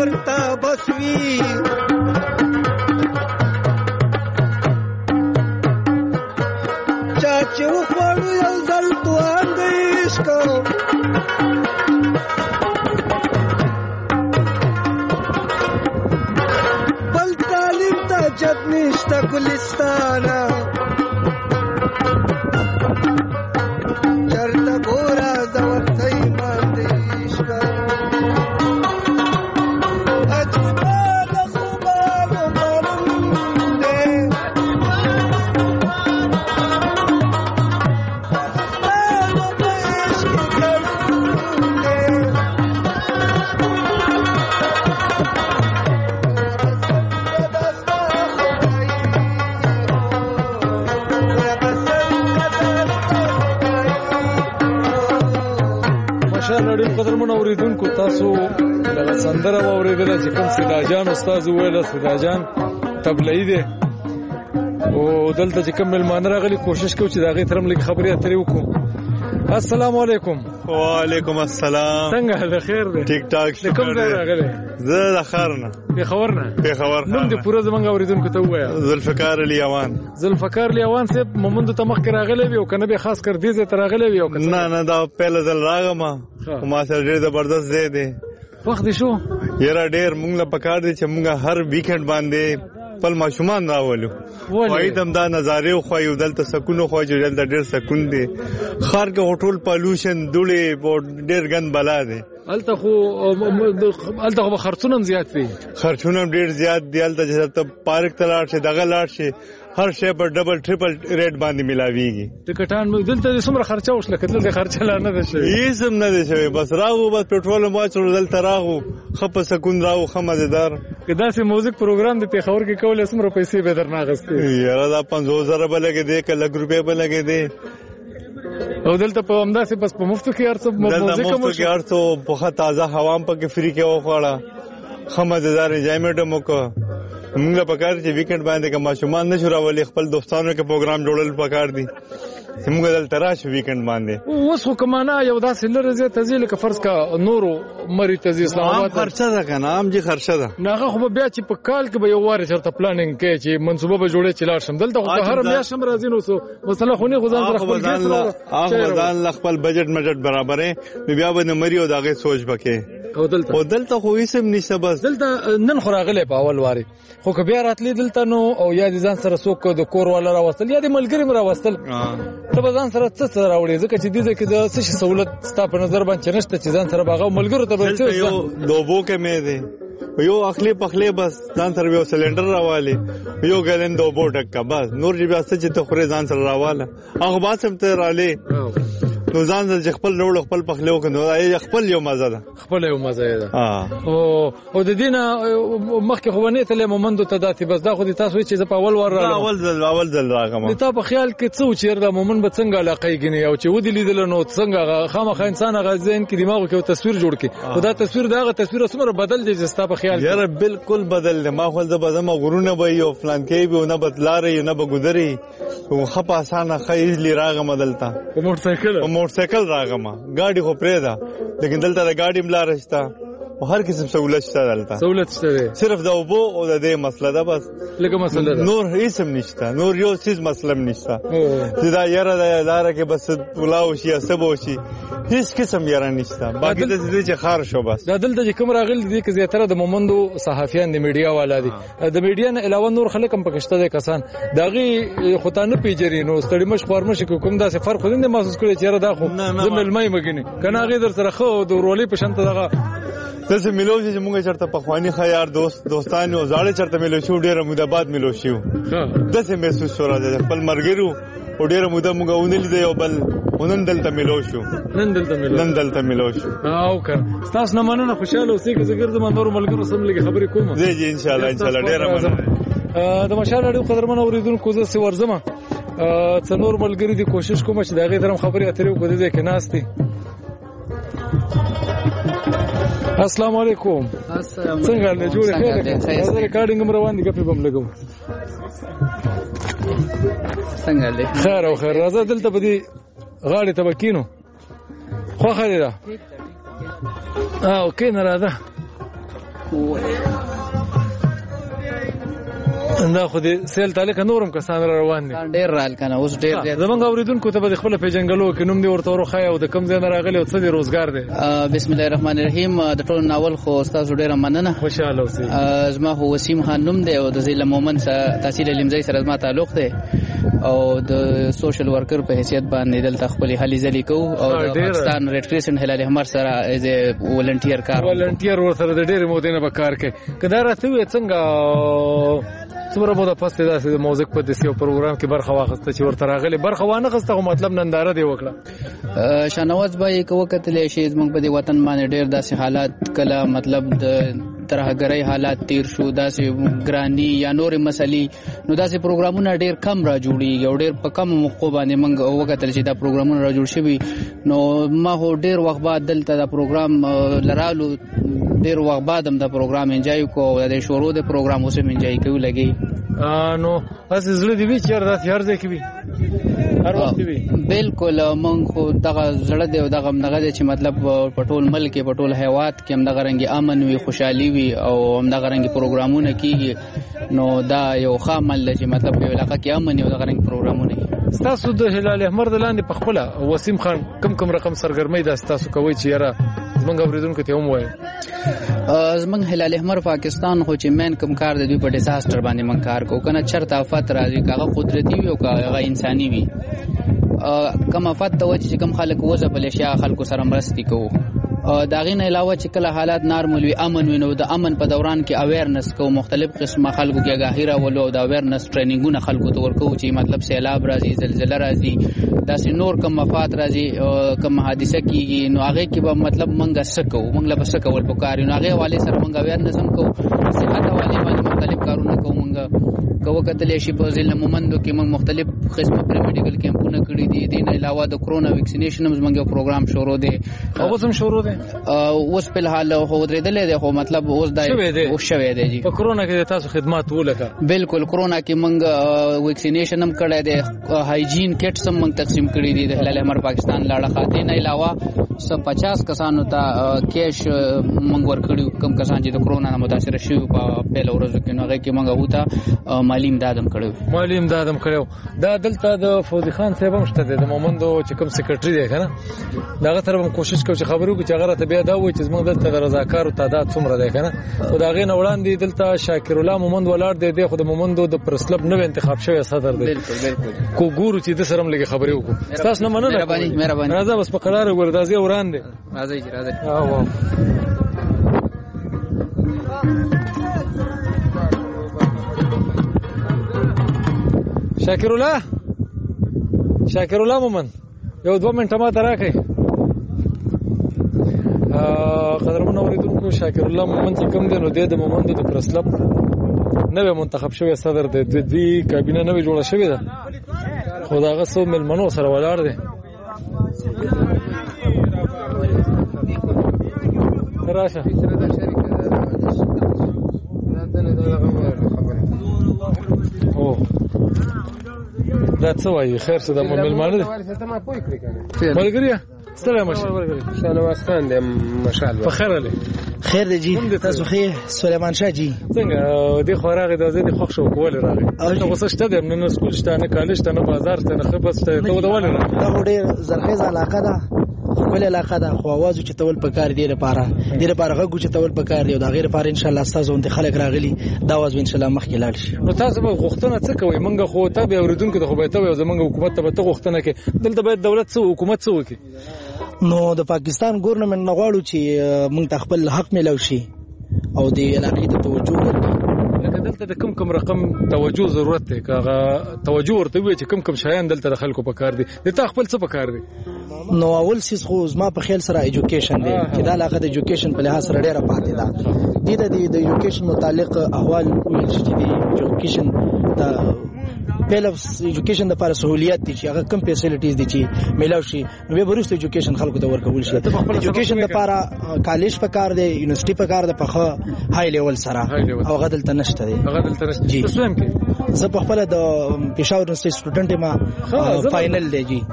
[SPEAKER 9] ورته بس وي چا چې وخوړو یو ځل توان د عشق بل تعلیم ته جد نشته ګلستانه چرته ګوره د ورته ایمان د عشق
[SPEAKER 4] قدرمنو اوریدونکو تاسو دغه سندره اوریدله چې کوم سیداجان استاد ویل سیداجان تبلیغ دی او دلته چې کوم ملمان راغلي کوشش کوي چې دا غي ترم لیک خبري اترې وکړو. السلام علیکم.
[SPEAKER 5] وعلیکم السلام.
[SPEAKER 4] څنګه ده خیر دی؟
[SPEAKER 5] ټیک ټاک.
[SPEAKER 4] کوم ځای راغلی؟
[SPEAKER 5] زه د خارنه.
[SPEAKER 4] پیښور نه. نوم دې پوره زمونږ اوریدونکو ته ووایه.
[SPEAKER 5] ذوالفقار الیوان.
[SPEAKER 4] ذوالفقار الیوان صاحب مومند ته مخ کې راغلی وي او کنه به خاص کر دې ته راغلی وي او
[SPEAKER 5] نه دا پهله ځل راغم ما سره ډېر زبردست دی
[SPEAKER 4] وخت شو
[SPEAKER 5] یاره ډېر مونږ له پکار دي چې مونږ هر ویکند باندې خپل ماشومان راولو وای دم دا نظاره خو یو دلته سکون خو دلته ډېر سکون دی خار کې هوټل پالوشن دوړې ډېر ګند بلا دی
[SPEAKER 4] الته خو خرڅونه زیات دي
[SPEAKER 5] خرڅونه ډېر زیات دي الته چې پارک تلاړ شي دغه لاړ شي هر شی په ډبل ټریپل ریټ باندې ملاويږي
[SPEAKER 4] ټکټان دلته څومره خرچه وشله کله د خرچه لا نه ده شوی
[SPEAKER 5] هیڅ نه ده شوی بس راغو بس پټرول ما چور دلته راغو خپ سکون راغو خمزدار
[SPEAKER 4] کدا سه موزیک پروګرام د پیښور کې کول څومره پیسې به درنه غستې
[SPEAKER 5] یاره دا 50000 بلګې دي کله روپے بلګې دي
[SPEAKER 4] او دلته په همداسې بس په مفتو کې ارڅ موزیک
[SPEAKER 5] مو کې ارڅ په تازه هوا په کې فری کې وخوړه خمزدار انجایمنت مو کو موږ په کار چې ویکند باندې کوم ماشومان نشو راولي خپل دوستانو کې پروګرام جوړل پکار دي موږ دلته راشو ویکند باندې
[SPEAKER 4] اوس خو کمانه یو داسې لږه زه تزیل که فرض کا نورو مری تزیل اسلام آباد
[SPEAKER 5] خرچه ده کنه عام جی خرچه ده
[SPEAKER 4] ناغه خو بیا چې په کال کې به یو واره چرته پلانینګ کې چې منصوبه به جوړې چلار شم دلته خو هر میاشم راځي نو سو مثلا خو نه غزان سره خپل
[SPEAKER 5] خپل بجټ برابرې بیا به مری او داغه سوچ بکې او دلته خو هیڅ نشته بس
[SPEAKER 4] دلته نن خو راغله په اول واره خو که بیا راتلی دلته نو او یا د ځان سره څوک د کور والا راوستل یا د ملګری راوستل ته به ځان سره څه راوړي ځکه چې دې کې د څه سہولت ستا په نظر باندې نشته چې ځان سره باغه ملګرو ته به څه
[SPEAKER 5] دوبو کې مې ده یو اخلي پخلي بس ځان سره یو سلندر راوالي یو ګلن دوبو ډکا بس نور جی بیا څه چې ته خوري ځان سره راواله هغه باسم ته رالي نو ځان ځل خپل وروړ خپل پخلو کنه خپل یو مزه ده
[SPEAKER 4] خپل یو مزه ده او د دینه مخکې خو نه ته مومند ته داتې بس دا خو د تاسو چې په اول ور
[SPEAKER 5] اول ځل راغم
[SPEAKER 4] ته په خیال کې څه چیر د مومن به څنګه علاقه غني او چې ودی لیدل نو څنګه خامخا انسان غزين کې دماغ کې تصویر جوړ کې خدا تصویر دغه تصویر سمره بدل دي چې ستا په خیال
[SPEAKER 5] یاره بالکل بدل ما خو د بزما غرونه به یو فلان کې به نه بدلاره نه به ګذري او خپ اسانه خیز لراغه مدلتا موټرسایکل راغم ګاډي خو پرې ده لیکن دلته د ګاډي ملا رښتا او هر قسم سہولت شته دلته
[SPEAKER 4] سہولت شته
[SPEAKER 5] صرف د اوبو او د دې مسله ده بس
[SPEAKER 4] لکه مسله ده
[SPEAKER 5] نور هیڅ نشته نور یو څه مسله نشته دا یاره د اداره کې بس ولاو شي سبو شي هیڅ قسم یاره نشته باقي د دې چې خار شو بس
[SPEAKER 4] دا دلته چې کوم راغل دي کې زیاتره د مومندو صحافیان د میډیا والا دي د میډیا نه علاوه نور خلک هم پکشته دي کسان داغي خدانه پیجري نو ستړي مش خورمش کوم داسې فرق نه محسوس کړي چې دا خو زمل مې مګني کنه غي در سره خو د ورولې په شنت دغه
[SPEAKER 5] داسې ملو چې موږ چرته په خواني خیار دوستانو زاړه چرته ملو شو ډیره موده بعد ملو شو داسې محسوس شو راځي خپل مرګرو او ډیره موده موږ ونل دی او بل ونن دلته ملو شو نن دلته ملو شو
[SPEAKER 4] او کړ تاسو نه مننه خوشاله اوسئ چې زګر د منور ملګرو سم لګي خبرې کوم
[SPEAKER 5] زه ان شاء الله ډیره مننه
[SPEAKER 4] د مشال اړیو قدرمن اوریدونکو زه سی ورزمه څنور ملګری دي کوشش کوم چې دا غي درم خبرې اترې کو دي کې ناشتي السلام علیکم څنګه له جوړه خیر زه ریکارډینګ روان دي په بم لګم
[SPEAKER 10] څنګه له
[SPEAKER 4] خیر او خیر راځه دلته په دې غاړې ته بکینو خو خیر ده اوکې نه راځه دا خو دې سیل تعلق نورم کسان روان دي
[SPEAKER 10] ډېر رال کنه اوس ډېر
[SPEAKER 4] زمونږ اوریدونکو ته به خپل پیژنګلو کې نوم دی ورته ورخای او د کم ځای نه راغلی او څه دی روزګار دی.
[SPEAKER 10] بسم الله الرحمن الرحیم. د ټول ناول خو استاد ډېر مننه
[SPEAKER 4] خوشاله اوسئ.
[SPEAKER 10] زما هو وسیم خان نوم دی او د ضلع مومن تحصیل علمزی سره زما تعلق دی او د سوشل ورکر په حیثیت باندې دلته خپل هلي ځلې کوو او د پاکستان ریډ کریسنټ هلال احمر سره ایز ا ولنټیر کار
[SPEAKER 4] ورسره د ډېر مودې نه به کار کوي. که دا راته وي څنګه څومره موده پس داسې د موزیک په داسې یو پروګرام کې برخه واخیسته چې ورته راغلی برخه وانه خسته خو مطلب ننداره دی وکړه.
[SPEAKER 10] شاهنواز بھائی که وکتلی شي زموږ په دې وطن باندې ډېر داسې حالات کله مطلب د ترهګرۍ حالات تیر شو داسې ګرانی یا نورې مسلې نو داسې پروګرامونه ډېر کم را جوړېږي او ډېر په کم موقعو باندې موږ وکتل چې دا پروګرامونه را جوړ شوي نو ما خو ډېر وخت بعد دلته دا پروګرام لرالو ډېر وخت بعد هم دا پروګرام انجوای کو او د شروع د پروګرام اوس هم انجوای کوو لګي.
[SPEAKER 4] نو اس زړه دی چې هر ځای کې وي هر وخت وي
[SPEAKER 10] بالکل مونږ خو دغه زړه دی او دغه دغه چې مطلب په ټول ملک په ټول هیواد کې هم دغه رنګ امن وي خوشحالي وي او هم دغه رنګ پروګرامونه کیږي نو دا یو خامل چې مطلب په علاقه کې امن او دغه رنګ پروګرامونه کیږي.
[SPEAKER 4] تاسو د هلال احمر د لاندې په خپل وسیم خان کم رقم سرګرمۍ دا تاسو کوي چې یاره زمونږ اوریدونکو ته هم وایي.
[SPEAKER 10] زمونږ هلال احمر پاکستان خو چې مین کم کار د دوی په ډیزاستر باندې من کار کو کنه چرته آفت راځي کاغه قدرتی وي او کاغه انساني وي کم آفت ته چې کم خلک وځه بل شي خلکو سره مرستي کوو دا غینه علاوه چې کله حالات نارمل وي امن وي نو د امن په دوران کې اویرنس کو مختلف قسمه خلکو کې آگاهی راولو د اویرنس ټریننګونه خلکو ته ورکو چې مطلب سیلاب راځي زلزلہ راځي داسې نور کم مفاد راځي کم حادثه کیږي نو هغه کې به مطلب منګه سکو منګ له بسکه ول پکاري نو هغه والے سره منګه اویرنس هم کو صحت والے باندې مختلف کارونه کوو منګه کو کتل شي په ضلع مومندو کې موږ مختلف قسمه پری میډیکل کیمپونه کړی دي دین علاوه د کرونا ویکسینیشن هم موږ پروګرام شروع دی
[SPEAKER 4] او هم شروع دی
[SPEAKER 10] اوس په حال هو درېدل دی خو مطلب اوس دا او شوه دی
[SPEAKER 4] په کرونا کې تاسو خدمات ولکه
[SPEAKER 10] بالکل کرونا کې موږ ویکسینیشن هم کړی دی هایجین کټس هم موږ تقسیم کړی دي د هلال احمر پاکستان لاړه خاطر نه علاوه 150 کسانو ته کیش موږ ورکړو کم کسان چې د کرونا نه متاثر شوي په پیل ورځو کې نو هغه کې موږ هوته مالی امدادم کړو
[SPEAKER 4] دا دلته د فوزي خان صاحب هم شته د مومندو چې کوم سیکریټری دی کنه دا غتر هم کوشش کوي چې خبرو کې چې هغه ته بیا دا وایي چې موږ دلته د رضاکارو تعداد څومره دی کنه او دا غي نه وړاندې دلته شاکر الله مومند ولاړ دی خو د مومندو د پرسلب نو انتخاب شوی صدر دی.
[SPEAKER 10] بالکل
[SPEAKER 4] کو ګورو چې د سرم لګي خبرې وکړو تاسو نه مننه
[SPEAKER 10] مهرباني
[SPEAKER 4] راځه بس په قرار وګورځي وران دی
[SPEAKER 10] راځي
[SPEAKER 4] شاکر الله مومن یو 2 منټه ما ته راکړئ قدرمن اوریدونکو شاکر الله مومن چې کوم دی نو د مومندو د پرسلب نوې منتخب شوی صدر دی د دې کابینه نوې جوړه شوې ده خو دا غسو ملمنو سره ولاړ دی راشه او دا څه وایي خیر څه د ملمانه دي ملګری ستړی مشه
[SPEAKER 11] شاهنواز خان دی مشال
[SPEAKER 4] په خیر علي
[SPEAKER 12] خیر دی جی تاسو خیر سلیمان شاه جی
[SPEAKER 4] څنګه د خوراغه د زید خوښ شو کول راغی او غوسه شته د نن سکول شته نه کالج شته نه بازار شته نه خبرت شته ته ودول راغی
[SPEAKER 12] دا ډېر زرخیز علاقه ده خپل علاقه ده خو आवाज چې تول پکار دی لپاره غږ چې تول پکار دی او دا غیر لپاره ان شاء الله تاسو انت خلک راغلي دا आवाज ان شاء الله مخکې لاړ شي.
[SPEAKER 4] نو تاسو به غوښتنه څه کوئ منګه خو ته به اوریدونکو ته خو به ته زمونږ حکومت ته به غوښتنه کې دلته باید دولت څه حکومت څه وکړي
[SPEAKER 12] نو د پاکستان ګورنمنت نه غواړو چې موږ ته خپل حق ملو شي او د علاقې ته توجه وکړي
[SPEAKER 4] لکه دلته د کم رقم توجه ضرورت دی کاغه توجه ورته وي چې کم شایان دلته د خلکو په کار دي د تا خپل څه په کار دي
[SPEAKER 12] نو اول سیس خو زما په خیال سره ایجوکیشن دی چې دا علاقه د ایجوکیشن په لحاظ سره ډیره پاتې ده د ایجوکیشن متعلق احوال ویل شي چې د ایجوکیشن د پیلوس ایجوکیشن د لپاره سہولیات دي چې هغه کم فیسیلیټیز دي چې ملاو شي نو به ورسته ایجوکیشن خلکو ته ورکول شي ایجوکیشن د لپاره کالج په کار دی یونیورسيټي په کار د په های لیول سره او غدل ته نشته دی
[SPEAKER 4] تاسو هم کې
[SPEAKER 12] زه په خپل د پېښور یونیورسيټي سټوډنټ ما فائنل دی جی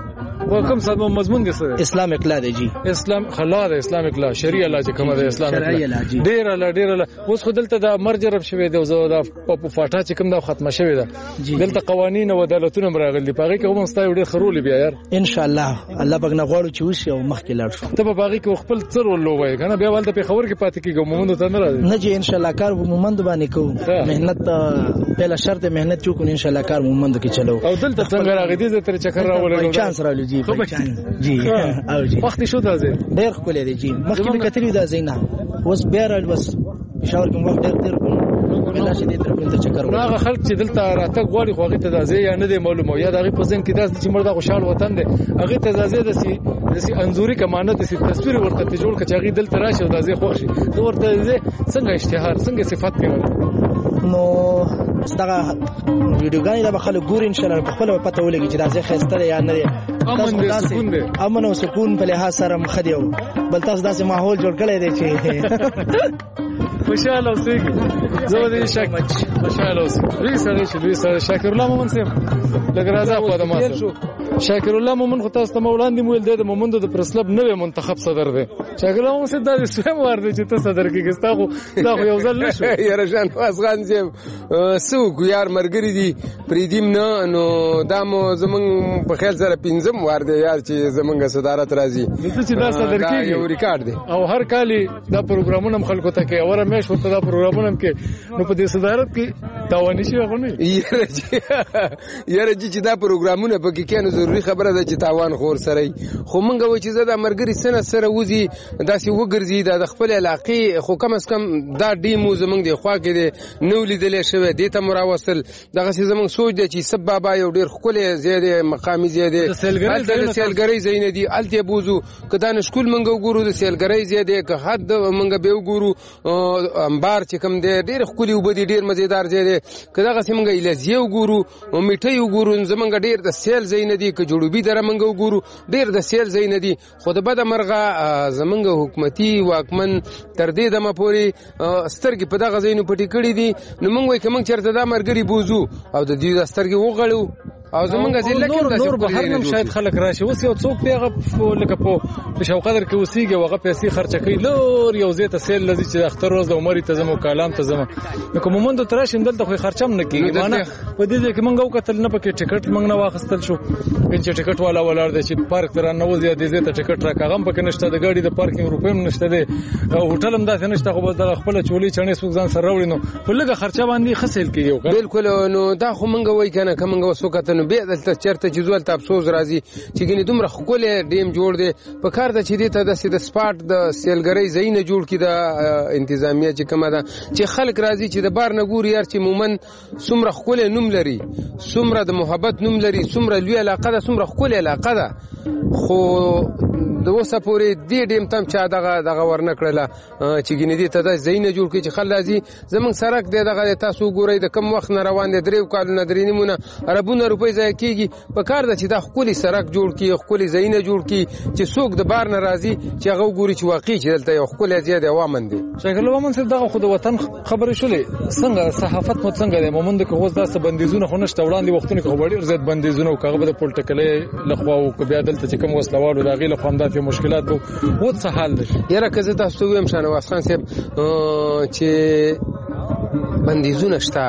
[SPEAKER 4] کوم څه مضمون دي سره
[SPEAKER 12] اسلامک لا دی جی
[SPEAKER 4] اسلام خلا د اسلامک لا شریعه لا چې کومه د اسلامک لا ډیر اوس خو دلته د مرجرب شوی دی زو د فاټا چې کوم دا ختمه شوی ده دلته قوانین او عدالتونه راغلي پاره کې هم ستای ډیر خرول بیا یار
[SPEAKER 12] ان شاء الله الله بغنه غواړو چې وشي او مخکې لاړ شو
[SPEAKER 4] ته په باغی کې خپل څر ولوي کنه بیا ولته په خبر کې پاتې کیږي مومند ته نه راځي
[SPEAKER 12] نه جی ان شاء الله کار مومند باندې کوو مهنت پهلا شرط مهنت چوکو ان شاء الله کار مومند کې چلو
[SPEAKER 4] او دلته څنګه راغی دې تر چکر راولې
[SPEAKER 12] چانس راولې جی جی او جی
[SPEAKER 4] وخت شو راځي
[SPEAKER 12] ډیر خولې دی جی مخکې کتري دا زینا اوس بیا راځي بس پېښور کې وخت ډیر بلا شي دې تر بل ته چکر
[SPEAKER 4] هغه خلک چې دلته راته غواړي خو هغه ته ځي یا نه دی معلومه یا دغه په ځین کې داس چې مردا خوشاله وطن دی هغه ته ځي دسي انزوري کمانه دسي تصویر ورته جوړ کړي هغه دلته راشي او دځي خوښي نو ورته څنګه اشتهار څنګه صفات کوي
[SPEAKER 12] نو ستغه ویډیوګانې د خلک ګور ان شاء الله په خپل پته ولګي چې داسې خسته یا نه دی امن او سکون په لحاظ سره مخدیو بل تاسو داسې ماحول جوړ کړی دی چې
[SPEAKER 4] خوشاله اوسئ زه دې خوشاله اوسئ دوی سره شاکر الله مومن سیم لګ راځه په دماسه شاکر الله مومن خو تاسو ته مولاندې مویل د مومند د پرسلب نوې منتخب صدر دی شاکر الله مومن سید د سویم ورده چې ته صدر کېږي دا خو یو ځل نشو
[SPEAKER 11] یاره جان افغان سیم سو ګیار مرګری دي پریدیم نه نو دا مو زمون په خیال سره پنځم ورده یار چې زمونږ صدارت راځي
[SPEAKER 4] چې دا صدر کېږي
[SPEAKER 11] یو ریکارډ دی
[SPEAKER 4] او هر کالي دا پروګرامونه خلکو ته کوي اوره مې شو ته دا پروګرامونه کې نو په دې صدارت کې تاواني شي غونې
[SPEAKER 11] یاره چې دا پروګرامونه پکې کینو ضروری خبره ده چې تاوان خور سره خو مونږ و چې زدا مرګري سره وځي داسې وګرځي د خپل علاقې خو کم از کم دا ډیمو زمونږ دی خوا کې دی نو لیدلې شوی دی ته مراوصل دغه زمونږ سوچ دی چې سب بابا یو ډیر خپل زیاده مقامي زیاده سیلګری زین دي الته بوزو کدا نشکول مونږ وګورو د سیلګری زیاده که حد مونږ به وګورو انبار چې کم دی ډیر خولي وبدي ډیر مزیدار زیاده کدا غسمږه الهزیه وګورو او میټي وګورو زمونږ ډیر د سیل زین دي که جوړوبي در منګ وګورو ډیر د سیل زین دي خو د بد مرغه زمونږ حکومتي واکمن تر دې دمه پوري سترګې په دغه زینو پټي کړې دي نو مونږ وای کوم چرته دا مرګري بوزو او د دې سترګې وغړو او زمونږ ځل کې د
[SPEAKER 4] نور بهر نم شاید خلک راشي اوس یو څوک دی هغه لکه په شاو قدر کې وسیږي هغه پیسې خرچ کوي لور یو زیته سیل لذي چې اختر روز د عمر ته زمو کلام ته زمو نو کوم مونږ ته راشي دلته خو خرچم نه کیږي معنا په دې کې مونږ وکتل نه پکې ټیکټ مونږ نه واخستل شو چې ټیکټ والا ولر دی چې پارک تر نه وځي د زیته ټیکټ راکاغم پکې نشته د ګاډي د پارکینګ روپیم نشته دی او هوټل هم داسې نشته خو د خپل چولې چنې سوق ځان سره وړي نو په لګه خرچه باندې خسل کیږي
[SPEAKER 11] بالکل نو دا خو مونږ وای کنه کومه وسوکته نو به دلته چې زول ته افسوس راځي چې ګنې دومره خولې ډیم جوړ دی په کار د چې دې ته د سپاټ د سیلګری زینه جوړ کی د انتظامیه چې کومه ده چې خلک راځي چې د بار نه ګوري یار چې مومن څومره خولې نوم لري څومره د محبت نوم لري څومره لوی علاقه ده څومره خولې علاقه ده خو د اوسه پورې دې ډیم تم چا دغه ورنکړله چې ګنې دې ته د زینه جوړ کی چې خل راځي زمونږ سړک دی دغه تاسو ګورئ د کم وخت نه روان دی 3 کالونه 3 نیمونه اربونه روپۍ ځای کیږي په کار ده چې دا خولي سړک جوړ کی خولي زینه جوړ کی چې څوک د بار نه راځي چې هغه ګوري چې واقعي چې دلته یو خولي زیات عوامن دي
[SPEAKER 4] شکل ومن سره دغه خود وطن خبرې شولې څنګه صحافت مو څنګه دی مومند کې غوښ داسه بندیزونه خو نشته وړاندې وختونه کې ډېر زیات بندیزونه او کاغه د پولټیکلې لخوا او بیا دلته چې کوم وسلوالو داغي له خواندات مشکلات وو څه حال دی
[SPEAKER 11] یاره که زه تاسو ویم شانواز خان صاحب چې بندیزونه شته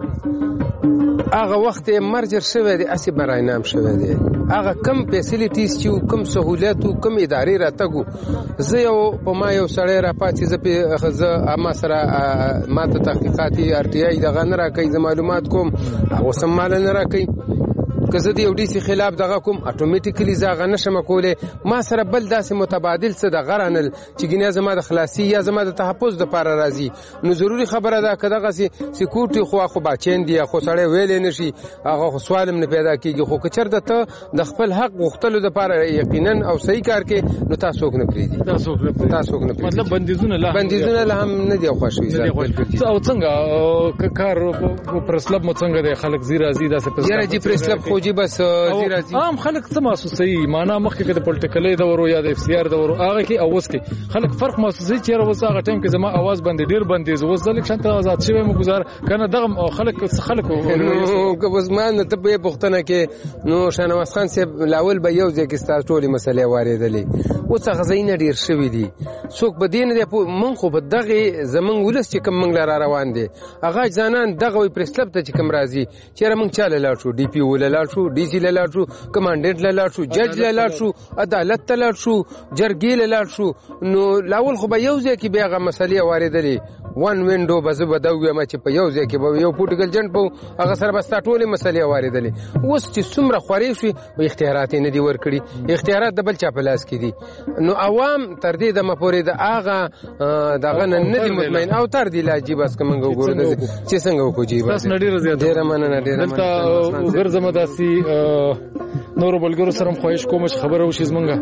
[SPEAKER 11] هغه وخت مرجر شوی دی اسی برای نام شوی دی هغه کم فیسیلیټیز چې کم سہولیت کم ادارې راتګو زه یو په ما یو سړی را پاتې زه اما سره ماته تحقیقاتي ار ټي آی دغه نه راکوي زه معلومات کوم هغه سم مال نه راکوي که زه د یو ډي سي خلاف دغه کوم اتوماتیکلی زه هغه نشم کولی ما سره بل داسې متبادل څه دغه رانل چې ګینه زما د خلاصي یا زما د تحفظ دپاره راځي نو ضروري خبره ده که دغسې سکیورټي خو باچین دي خو سړی ویلی نشي هغه خو سوال هم نه پیدا کېږي خو که چېرته ته د خپل حق غوښتلو دپاره یقینا او صحیح کار کې نو تا څوک نه پرېږدي
[SPEAKER 4] مطلب بندیزونه
[SPEAKER 11] لا هم نه دي خوښ وي
[SPEAKER 4] او څنګه کار پرسلب مو څنګه دی خلک زی راځي داسې
[SPEAKER 11] یاره جي پرسلب خو جی بس زیرا
[SPEAKER 4] عام خلک څه محسوسوي معنا مخکې د پولیټیکلي دورو یا د اف سی آر دورو هغه کې اوس کې خلک فرق محسوسوي چې اوس هغه ټایم کې زما आवाज باندې ډیر بندیز اوس د الیکشن ته آزاد شوی مو گزار کنه دغه خلک
[SPEAKER 11] که اوس مان ته په پښتنه کې نو شاهنواز خان صاحب لاول به یو ځکه ستاسو ټولې مسلې واردلې اوس هغه زین ډیر شوی دي څوک به دین دی مونږ خو به دغه زمونږ ولس چې کوم مونږ لاره روان دي هغه ځانان دغه پرسلب ته چې کوم راځي چې مونږ چاله لاړ شو ډي پی او لاړ شو ډي سي لاړ شو کمانډنټ لاړ شو جج لاړ شو عدالت لاړ شو جرګې لاړ شو نو لاول خو به یو ځکه بیا هغه مسلې واردلې وان وینډو بس به دا ویم چې په یو ځکه به یو پولیټیکل جنټ په هغه سره بس ټولې مسلې واردلې اوس چې څومره خوري شي او اختیارات نه دی ورکړي اختیارات د بل چا په لاس کې دي نو عوام تر دې د مپورې د هغه دغه نه دی مطمئن او تر دې لاجی بس کوم وګورو چې څنګه وکړي جی بس ډیر مننه دلته ګرځم داسي نور بلګرو سره خواهش کوم چې خبره وشي زمونږه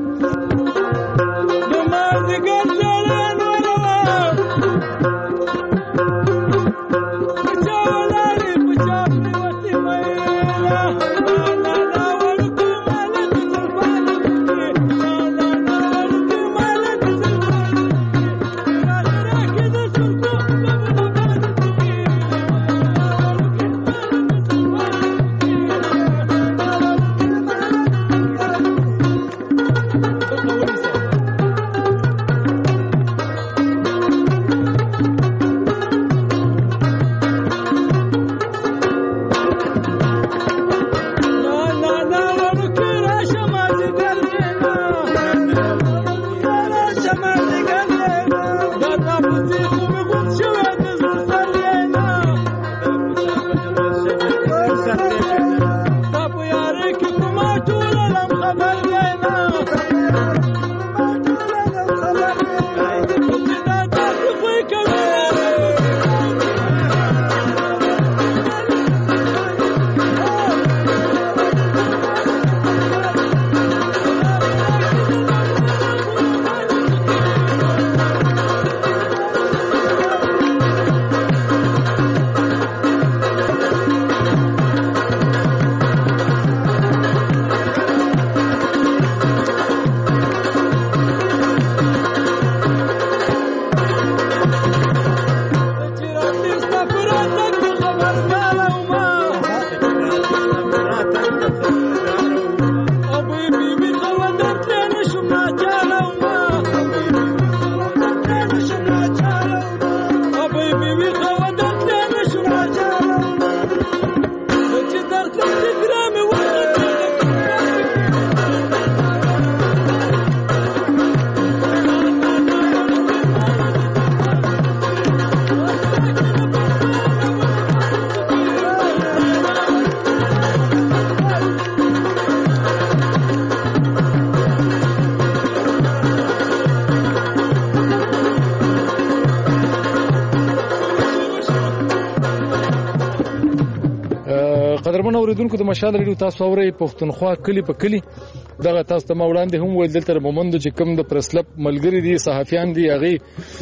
[SPEAKER 11] قدرمن اوریدونکو د مشال ریډیو تاسو اورئ پښتونخوا کلی په کلی دغه تاسو ته وړاندې هم ویل دلته مومند چې کوم د پرسلپ ملګری دي صحافیان دي هغه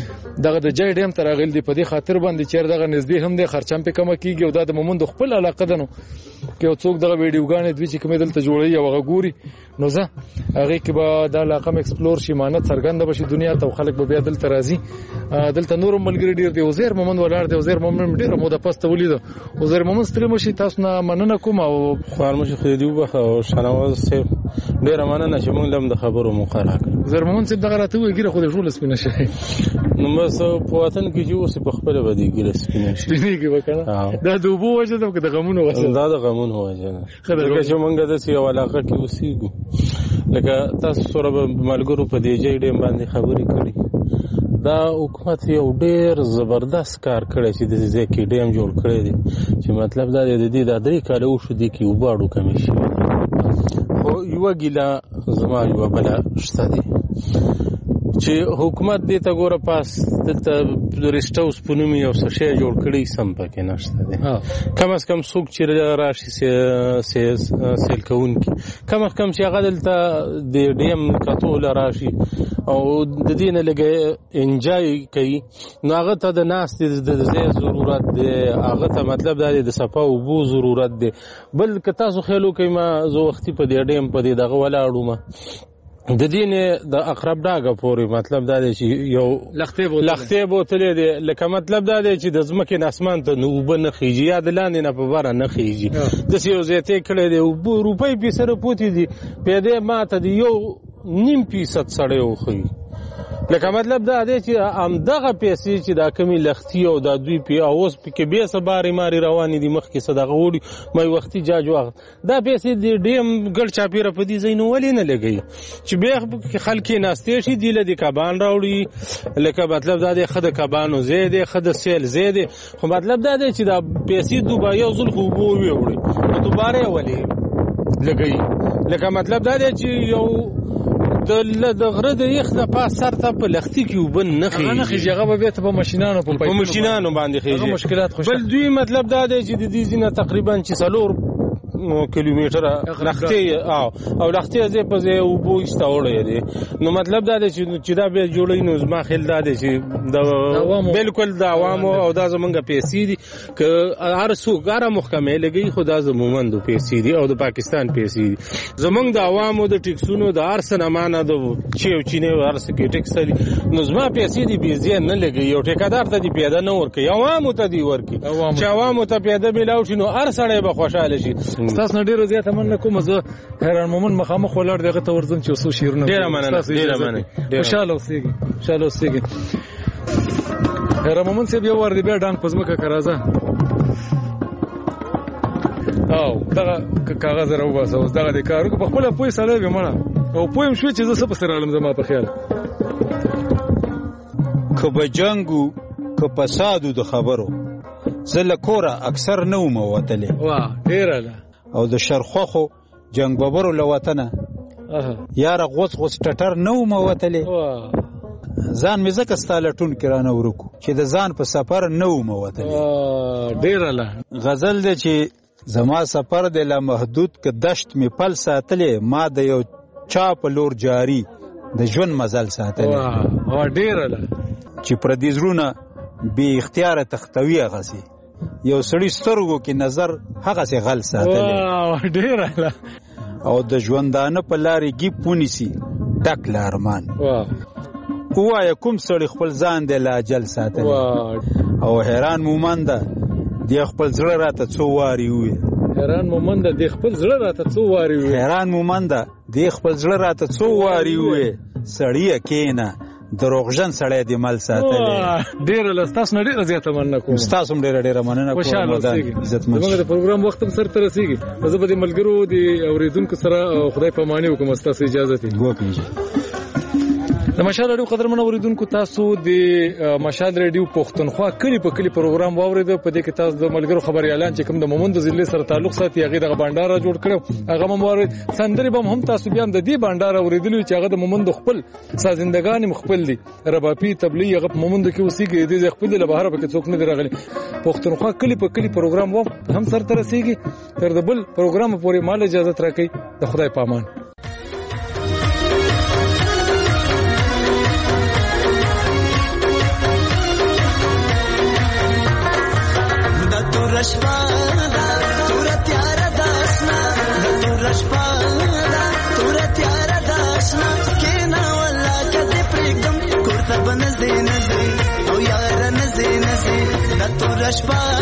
[SPEAKER 11] دغه د جای ډیم تر غل دی په دې خاطر باندې چې دغه نږدې هم د خرچم په کم کیږي او د مومند خپل علاقه ده نو کې څوک دغه ویډیوګانې دوی چې کوم دلته جوړي او هغه ګوري نو زه هغه کې به د علاقه ایکسپلور شي مانه څرګنده بشي دنیا ته خلک به بیا دلته راځي دلته نور ملګری ډیر دی وزیر مومند ولر دی وزیر مومند ډیر مو د پسته ولید وزیر مومند ستړي مشي تاسو نه مننه کوم او
[SPEAKER 13] خارمشه خېدیو به او شنواز سه ډیر مننه چې موږ لم د خبرو مقرره کړ
[SPEAKER 4] وزیر مومند څه دغه راته وګیره خو د ټول سپینه شي
[SPEAKER 13] نو بس په وطن کې چې اوس په خپل باندې ګیره سپینه شي
[SPEAKER 4] سپینه کې وکړه دا د وبو وجه د غمونو وجه
[SPEAKER 13] دا د غمونو وجه نه لکه چې موږ د سی علاقه کې اوسېږو لکه تاسو سره ملګرو په دې ځای ډېر باندې خبرې کړې دا حکومت یو ډېر زبردست کار کړی چې د دې کې ډیم جوړ کړی دی چې مطلب دا دی د دې د 3 کال وشو دی کې وباړو کمی شي خو یو ګیلا زما یو بل شته دی چې حکومت دې ته ګوره پاس دلته ریسټ هاوس په نوم یو څه شی جوړ کړی سم پکې نشته دی. کم از کم څوک چې راشي سیل کوونکي کم از کم چې هغه دلته د ډیم کتو له راشي او د دې نه لږ انجوای کوي نو هغه ته د ناستې د ځای ضرورت دی، هغه ته مطلب دا دی د صفا اوبو ضرورت دی. بل که تاسو خیال وکئ ما زه وختي په دې ډیم په دې دغه ولاړو د دې نه د اقرب ډاګه پورې مطلب دا دی چې یو لختې بوتلې دی لکه مطلب دا دی چې د ځمکې نه اسمان ته اوبه نه خیږي یا د لاندې نه په بره نه خیږي. داسې یو زیاتې کړی دی روپۍ پې سره پوتې دي پیدې ما ته د 1.5% سړی وښیي. لکه مطلب دا دی چې همدغه پیسې چې دا کمی لختي او دا دوی پې اوس پکې بیا څه بارې مارې روانې دي مخکې څه دغه وړي ما یې وختي جاج واخ دا پیسې د ډیم ګډ چاپېره په دې ځای نه ولې نه لګوي چې بیا خلک یې ناستې شي دي له دې کبان راوړي لکه مطلب دا دی ښه د کبانو ځای دی ښه د سیل ځای دی خو مطلب دا دی چې دا پیسې دوباره یو ځل خو اوبه وویوړي نو دوباره یې ولې لګوي. لکه مطلب دا دی چې یو د غره د یخ نه پاس سر ته په لختي کې اوبه نه خیږي هغه به بیا ته په ماشینانو باندې خیږي. بل دوی مطلب دا دی چې د دې ځینه تقریبا چې 4 کیلومتره لختې او لختې ځای په ځای اوبو ایستوړی دی نو مطلب دا دی چې دا بیا جوړوي نو زما خیال دا دی چې د بالکل د عوامو او دا زمونږ پیسې دي که هر څوک هره محکمې لګوي خو دا زمومن د پیسې دي او د پاکستان پیسې دي زمونږ د عوامو د ټیکسونو د هر څه نه مانه د چې او چینې هر څه کې ټیکس دي نو زما پیسې دي بې ځای نه لګوي یو ټیکادار ته دي پیاده نه ورکوي عوامو ته دي ورکوي چې عوامو ته پیاده میلاو شي نو هر سړی به خوشحاله شي.
[SPEAKER 4] تاسو نه ډیره زیاته مننه کوم زه حیران مومن مخامخ ولاړ دغه ته ورځم چې اوسو شیرونه
[SPEAKER 13] ډیره مننه
[SPEAKER 4] خوشاله اوسئ. حیران مومن صاحب یو ور دی بیا ډانګ پزمکه کرازه او دغه کاغذ راوباسه اوس دغه د کارو په خپل پوي سره به مړه او پویم شو چې زه څه په سره علم زما په خیال
[SPEAKER 6] که به جنګو که فسادو د خبرو زه له کوره اکثر نه وم وتلی
[SPEAKER 4] ډیره
[SPEAKER 6] او د شرخوخو جنګ ببرو له وطنه یاره غوڅ ټټر نه وم وتلی ځان مې ځکه ستا لټون کې رانه ورکو چې د ځان په سفر نه وم وتلی
[SPEAKER 4] ډیره
[SPEAKER 6] غزل دی چې زما سفر دی لا محدود که دشت مې پل ساتلی ما د یو چا په لور جاری د ژوند مزل ساتلی
[SPEAKER 4] ډیره
[SPEAKER 6] چې پردي زړونه بې اختیاره تختوي هغسې یو سړي سترګو کې نظر هغسې غل ساتلی
[SPEAKER 4] ډیره
[SPEAKER 6] او د ژوندانه په لارې ګیپ ونیسي ډک له ارمان ووایه کوم سړي خپل ځان دی له اجل ساتلی او حیران مومنده دی خپل زړه راته څو وارې وویل
[SPEAKER 4] حیران مومنده دی خپل زړه راته څو وارې وویل
[SPEAKER 6] حیران مومنده دی خپل زړه راته څو وارې وویل سړیه کېنه دروغجن سړی دی مل ساتلی
[SPEAKER 4] ډیره ستاسو نه ډیره زیاته مننه کوم
[SPEAKER 6] ستاسو هم ډیره مننه کوم
[SPEAKER 4] زموږ د پروګرام وخت هم سره رسیږي زه به د ملګرو د اوریدونکو سره خدای پاماني وکم ستاسو اجازه ته
[SPEAKER 6] وکړئ.
[SPEAKER 4] د مشال رادیو قدرمن اوریدونکو تاسو د مشال رادیو پښتونخوا کلی په کلی پروګرام واورید په دې کې تاسو د ملګرو خبري اعلان چې کوم د مومند ضلع سره تعلق ساتي هغه د بانډار جوړ کړو هغه مورید سندري بم هم تاسو بیا د دې بانډار اوریدلو چې هغه د مومند خپل سازندگان مخبل دي رباپي تبلیغ هغه مومند کې اوسېږي د خپل له بهر په کې څوک نه راغلي پښتونخوا کلی په کلی پروګرام هم سره رسیږي تر د بل پروګرام پورې مال اجازه ترکې د خدای پامان.
[SPEAKER 9] رشپادا تورا تیارا داسنا تورا رشپادا تورا تیارا داسنا کینا ولا کدی پرګم کورته بنزي نزي او یار نزي نزي تورا رشپادا